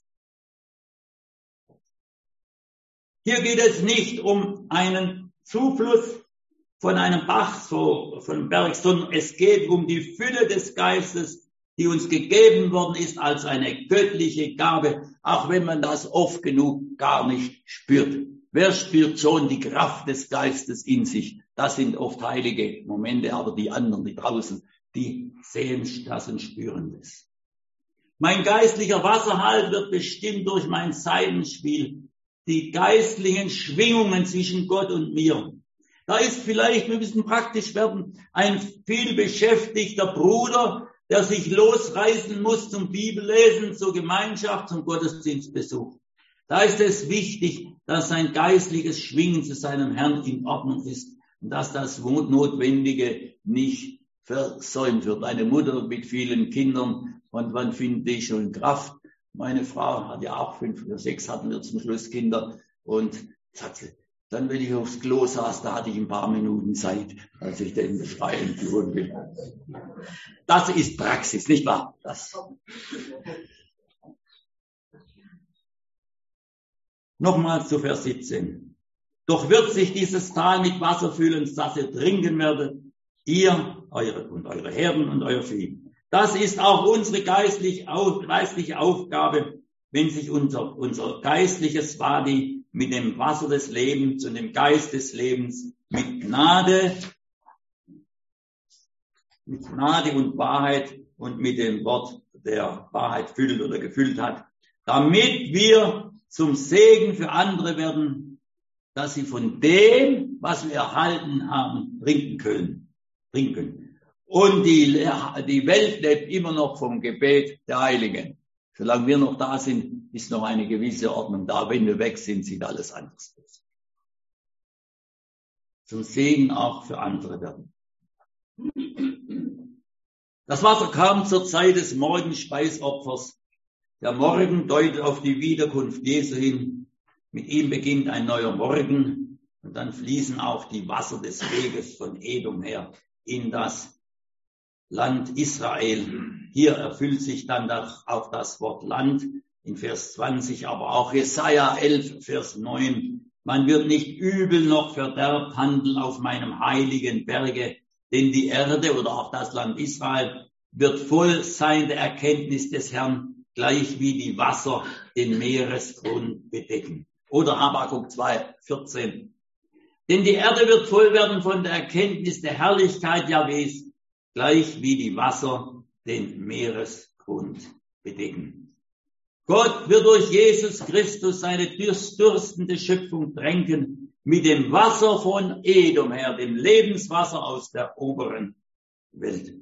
Hier geht es nicht um einen Zufluss von einem Bach, so von einem Berg, sondern es geht um die Fülle des Geistes, die uns gegeben worden ist als eine göttliche Gabe, auch wenn man das oft genug gar nicht spürt. Wer spürt schon die Kraft des Geistes in sich? Das sind oft heilige Momente, aber die anderen, die draußen, die sehen das und spüren das. Mein geistlicher Wasserhalt wird bestimmt durch mein Saitenspiel, die geistlichen Schwingungen zwischen Gott und mir. Da ist vielleicht, wir müssen praktisch werden, ein viel beschäftigter Bruder, der sich losreißen muss zum Bibellesen, zur Gemeinschaft, zum Gottesdienstbesuch. Da ist es wichtig, dass sein geistliches Schwingen zu seinem Herrn in Ordnung ist und dass das Notwendige nicht versäumt wird. Eine Mutter mit vielen Kindern, und wann finde ich schon Kraft? Meine Frau hat ja auch 5 oder 6, hatten wir zum Schluss Kinder, und sagte, dann, wenn ich aufs Klo saß, da hatte ich ein paar Minuten Zeit, als ich den Schreien flohen bin. Das ist Praxis, nicht wahr? Das. Nochmal zu Vers 17. Doch wird sich dieses Tal mit Wasser füllen, dass ihr trinken werdet, ihr, eure Herden und euer Vieh. Das ist auch unsere geistliche Aufgabe, wenn sich unser geistliches Wadi mit dem Wasser des Lebens und dem Geist des Lebens mit Gnade und Wahrheit und mit dem Wort der Wahrheit füllt oder gefüllt hat, damit wir zum Segen für andere werden, dass sie von dem, was wir erhalten haben, trinken können. Und die Welt lebt immer noch vom Gebet der Heiligen. Solange wir noch da sind, ist noch eine gewisse Ordnung da. Wenn wir weg sind, sieht alles anders aus. Zum Segen auch für andere werden. Das Wasser kam zur Zeit des Morgenspeisopfers. Der Morgen deutet auf die Wiederkunft Jesu hin. Mit ihm beginnt ein neuer Morgen. Und dann fließen auch die Wasser des Weges von Edom her in das Land Israel. Hier erfüllt sich dann auch das Wort Land in Vers 20, aber auch Jesaja 11, Vers 9. Man wird nicht übel noch verderbt handeln auf meinem heiligen Berge, denn die Erde oder auch das Land Israel wird voll sein der Erkenntnis des Herrn, gleich wie die Wasser den Meeresgrund bedecken. Oder Habakuk 2, 14. Denn die Erde wird voll werden von der Erkenntnis der Herrlichkeit Jahwes, gleich wie die Wasser den Meeresgrund bedecken. Gott wird durch Jesus Christus seine durstende Schöpfung tränken mit dem Wasser von Edom her, dem Lebenswasser aus der oberen Welt.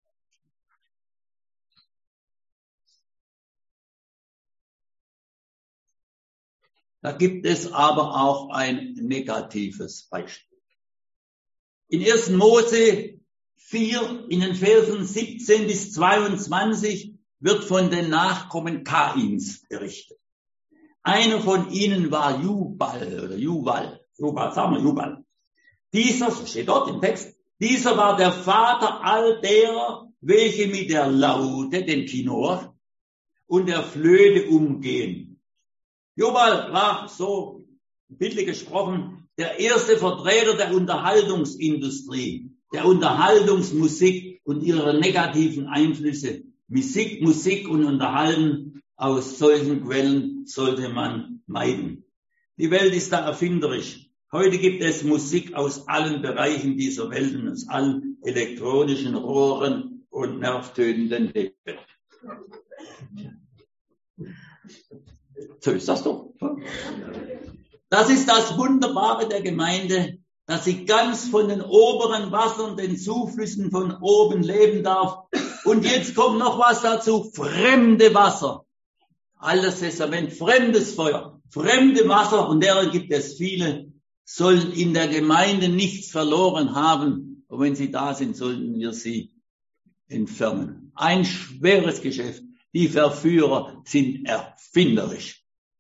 Da gibt es aber auch ein negatives Beispiel. In 1. Mose 4, in den Versen 17 bis 22, wird von den Nachkommen Kains berichtet. Einer von ihnen war Jubal. Dieser, so steht dort im Text, dieser war der Vater all derer, welche mit der Laute, dem Kinor, und der Flöte umgehen. Jubal war, so bildlich gesprochen, der erste Vertreter der Unterhaltungsindustrie, der Unterhaltungsmusik und ihrer negativen Einflüsse. Musik und Unterhalten aus solchen Quellen sollte man meiden. Die Welt ist da erfinderisch. Heute gibt es Musik aus allen Bereichen dieser Welt und aus allen elektronischen Rohren und nervtötenden Hebeln. So ist das doch. Das ist das Wunderbare der Gemeinde, dass sie ganz von den oberen Wassern, den Zuflüssen von oben leben darf. Und jetzt kommt noch was dazu, fremde Wasser. Altes Testament, fremdes Feuer, fremde Wasser, und derer gibt es viele, sollen in der Gemeinde nichts verloren haben. Und wenn sie da sind, sollten wir sie entfernen. Ein schweres Geschäft. Die Verführer sind erfinderisch.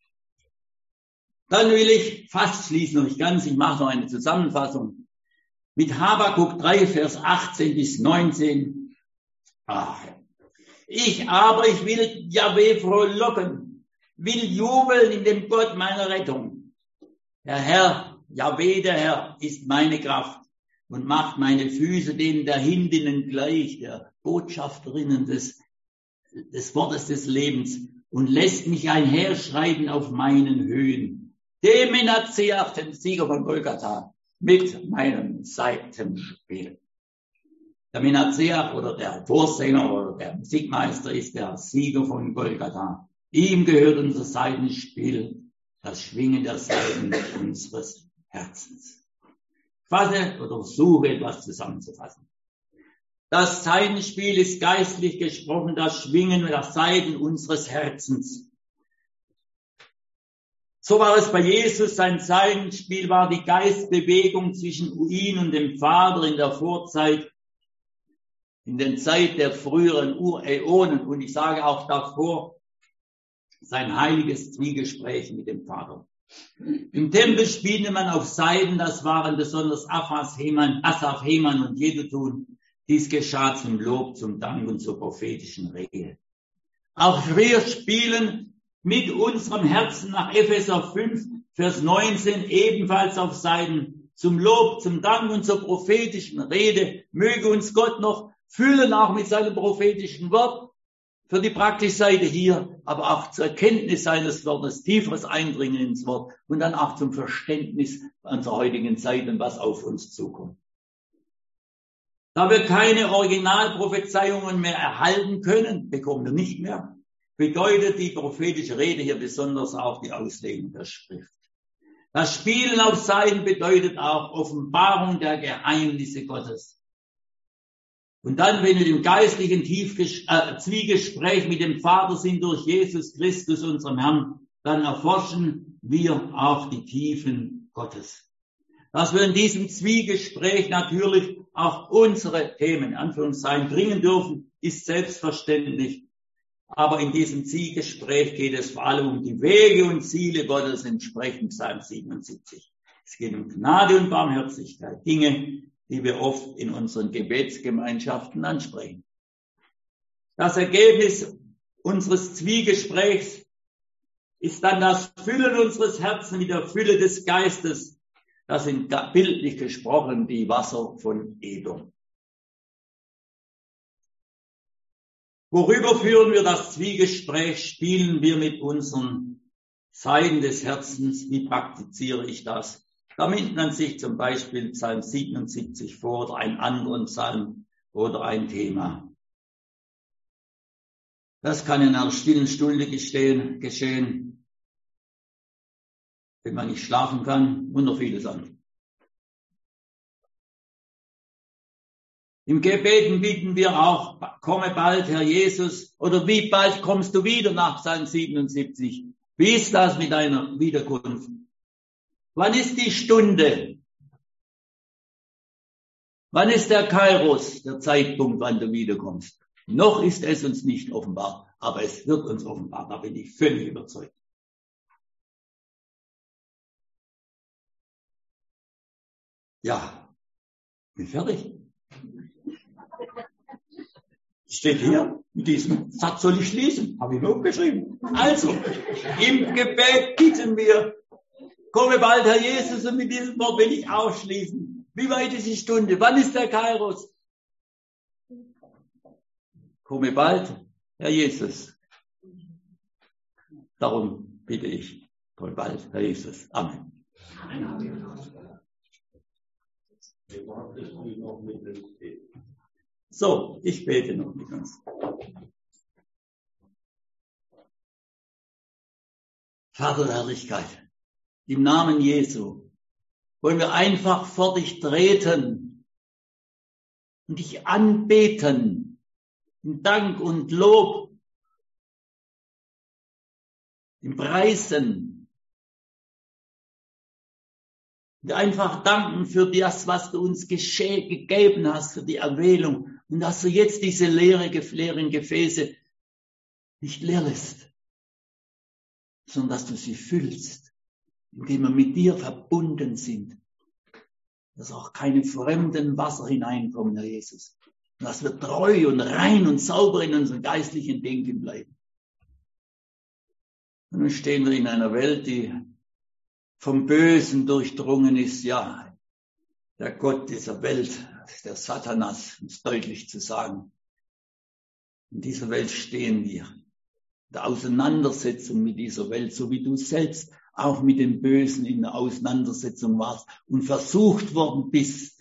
Dann will ich fast schließen, noch nicht ganz, ich mache noch eine Zusammenfassung. Mit Habakuk 3, Vers 18 bis 19. Ich will Jahwe frohlocken, will jubeln in dem Gott meiner Rettung. Der Herr, Jahwe, der Herr, ist meine Kraft und macht meine Füße denen der Hindinnen gleich, der Botschafterinnen des Wortes des Lebens, und lässt mich einherschreiten auf meinen Höhen. Dem Menazeach, den Sieger von Golgatha, mit meinem Saitenspiel. Der Menazeach oder der Vorsänger oder der Musikmeister ist der Sieger von Golgatha. Ihm gehört unser Saitenspiel, das Schwingen der Saiten unseres Herzens. Ich fasse oder versuche etwas zusammenzufassen. Das Saitenspiel ist geistlich gesprochen das Schwingen der Saiten unseres Herzens. So war es bei Jesus, sein Saitenspiel war die Geistbewegung zwischen ihm und dem Vater in der Vorzeit, in der Zeit der früheren Uräonen, und ich sage auch davor, sein heiliges Zwiegespräch mit dem Vater. Im Tempel spielte man auf Saiten, das waren besonders Asaf, Heman und Jedutun. Dies geschah zum Lob, zum Dank und zur prophetischen Rede. Auch wir spielen mit unserem Herzen nach Epheser 5, Vers 19 ebenfalls auf Saiten, zum Lob, zum Dank und zur prophetischen Rede. Möge uns Gott noch füllen, auch mit seinem prophetischen Wort, für die praktische Seite hier, aber auch zur Erkenntnis seines Wortes, tieferes Eindringen ins Wort und dann auch zum Verständnis unserer heutigen Zeit und was auf uns zukommt. Da wir keine Originalprophezeiungen mehr erhalten können, bekommen wir nicht mehr, bedeutet die prophetische Rede hier besonders auch die Auslegung der Schrift. Das Spielen auf Saiten bedeutet auch Offenbarung der Geheimnisse Gottes. Und dann, wenn wir im geistlichen Zwiegespräch mit dem Vater sind durch Jesus Christus, unserem Herrn, dann erforschen wir auch die Tiefen Gottes. Dass wir in diesem Zwiegespräch natürlich auch unsere Themen, in Anführungszeichen, bringen dürfen, ist selbstverständlich. Aber in diesem Zwiegespräch geht es vor allem um die Wege und Ziele Gottes, entsprechend Psalm 77. Es geht um Gnade und Barmherzigkeit, Dinge, die wir oft in unseren Gebetsgemeinschaften ansprechen. Das Ergebnis unseres Zwiegesprächs ist dann das Füllen unseres Herzens mit der Fülle des Geistes. Das sind bildlich gesprochen die Wasser von Edom. Worüber führen wir das Zwiegespräch? Spielen wir mit unseren Saiten des Herzens? Wie praktiziere ich das? Da nimmt man sich zum Beispiel Psalm 77 vor oder einen anderen Psalm oder ein Thema. Das kann in einer stillen Stunde geschehen, wenn man nicht schlafen kann und noch vieles andere. Im Gebeten bitten wir auch, komme bald, Herr Jesus, oder wie bald kommst du wieder nach Psalm 77? Wie ist das mit deiner Wiederkunft? Wann ist die Stunde? Wann ist der Kairos, der Zeitpunkt, wann du wiederkommst? Noch ist es uns nicht offenbar, aber es wird uns offenbar, da bin ich völlig überzeugt. Ja, bin fertig. Steht hier, mit diesem Satz soll ich schließen, habe ich mir aufgeschrieben. Also, im Gebet bitten wir, komme bald, Herr Jesus, und mit diesem Wort will ich ausschließen. Wie weit ist die Stunde? Wann ist der Kairos? Komme bald, Herr Jesus. Darum bitte ich, komme bald, Herr Jesus. Amen. So, ich bete noch mit uns. Vater der Herrlichkeit, im Namen Jesu wollen wir einfach vor dich treten und dich anbeten in Dank und Lob, im Preisen. Wir einfach danken für das, was du uns gegeben hast, für die Erwählung und dass du jetzt diese leeren Gefäße nicht leer lässt, sondern dass du sie füllst, indem wir mit dir verbunden sind, dass auch keine fremden Wasser hineinkommen, Herr Jesus, und dass wir treu und rein und sauber in unseren geistlichen Denken bleiben. Und nun stehen wir in einer Welt, die vom Bösen durchdrungen ist, ja, der Gott dieser Welt, der Satanas, um es deutlich zu sagen. In dieser Welt stehen wir, in der Auseinandersetzung mit dieser Welt, so wie du selbst auch mit dem Bösen in der Auseinandersetzung warst und versucht worden bist.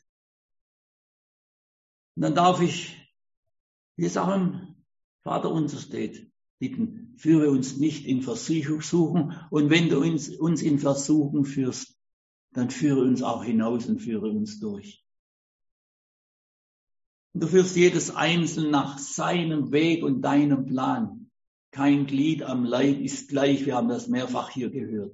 Und dann darf ich, wie es auch im Vater unser steht, bitten, führe uns nicht in Versuchung, und wenn du uns in Versuchung führst, dann führe uns auch hinaus und führe uns durch. Und du führst jedes Einzelne nach seinem Weg und deinem Plan. Kein Glied am Leib ist gleich, wir haben das mehrfach hier gehört.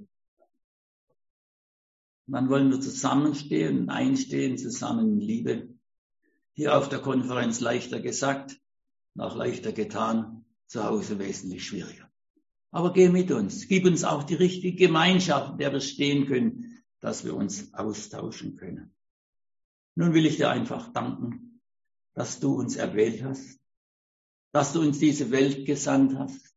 Und dann wollen wir zusammenstehen und einstehen, zusammen in Liebe. Hier auf der Konferenz leichter gesagt, auch leichter getan, zu Hause wesentlich schwieriger. Aber geh mit uns, gib uns auch die richtige Gemeinschaft, in der wir stehen können, dass wir uns austauschen können. Nun will ich dir einfach danken, dass du uns erwählt hast, dass du uns diese Welt gesandt hast.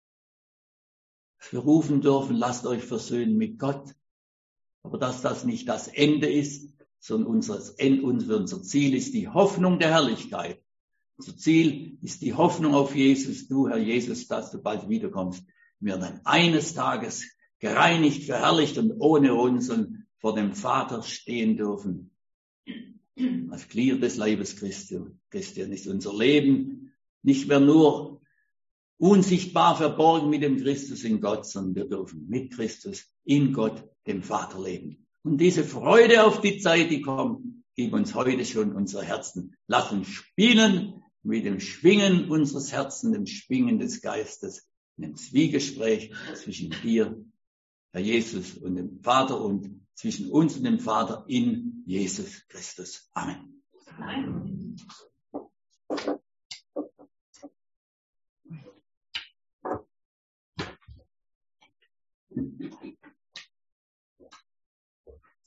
Wir rufen dürfen, lasst euch versöhnen mit Gott, aber dass das nicht das Ende ist, sondern unser Ziel ist die Hoffnung der Herrlichkeit. Unser Ziel ist die Hoffnung auf Jesus, du, Herr Jesus, dass du bald wiederkommst. Wir dann eines Tages gereinigt, verherrlicht und ohne uns und vor dem Vater stehen dürfen. Als Glied des Leibes Christi ist unser Leben nicht mehr nur unsichtbar verborgen mit dem Christus in Gott, sondern wir dürfen mit Christus in Gott, dem Vater, leben. Und diese Freude auf die Zeit, die kommt, gib uns heute schon unser Herzen. Lass uns spielen mit dem Schwingen unseres Herzens, dem Schwingen des Geistes, in dem Zwiegespräch zwischen dir, Herr Jesus, und dem Vater und zwischen uns und dem Vater in Jesus Christus. Amen. Amen.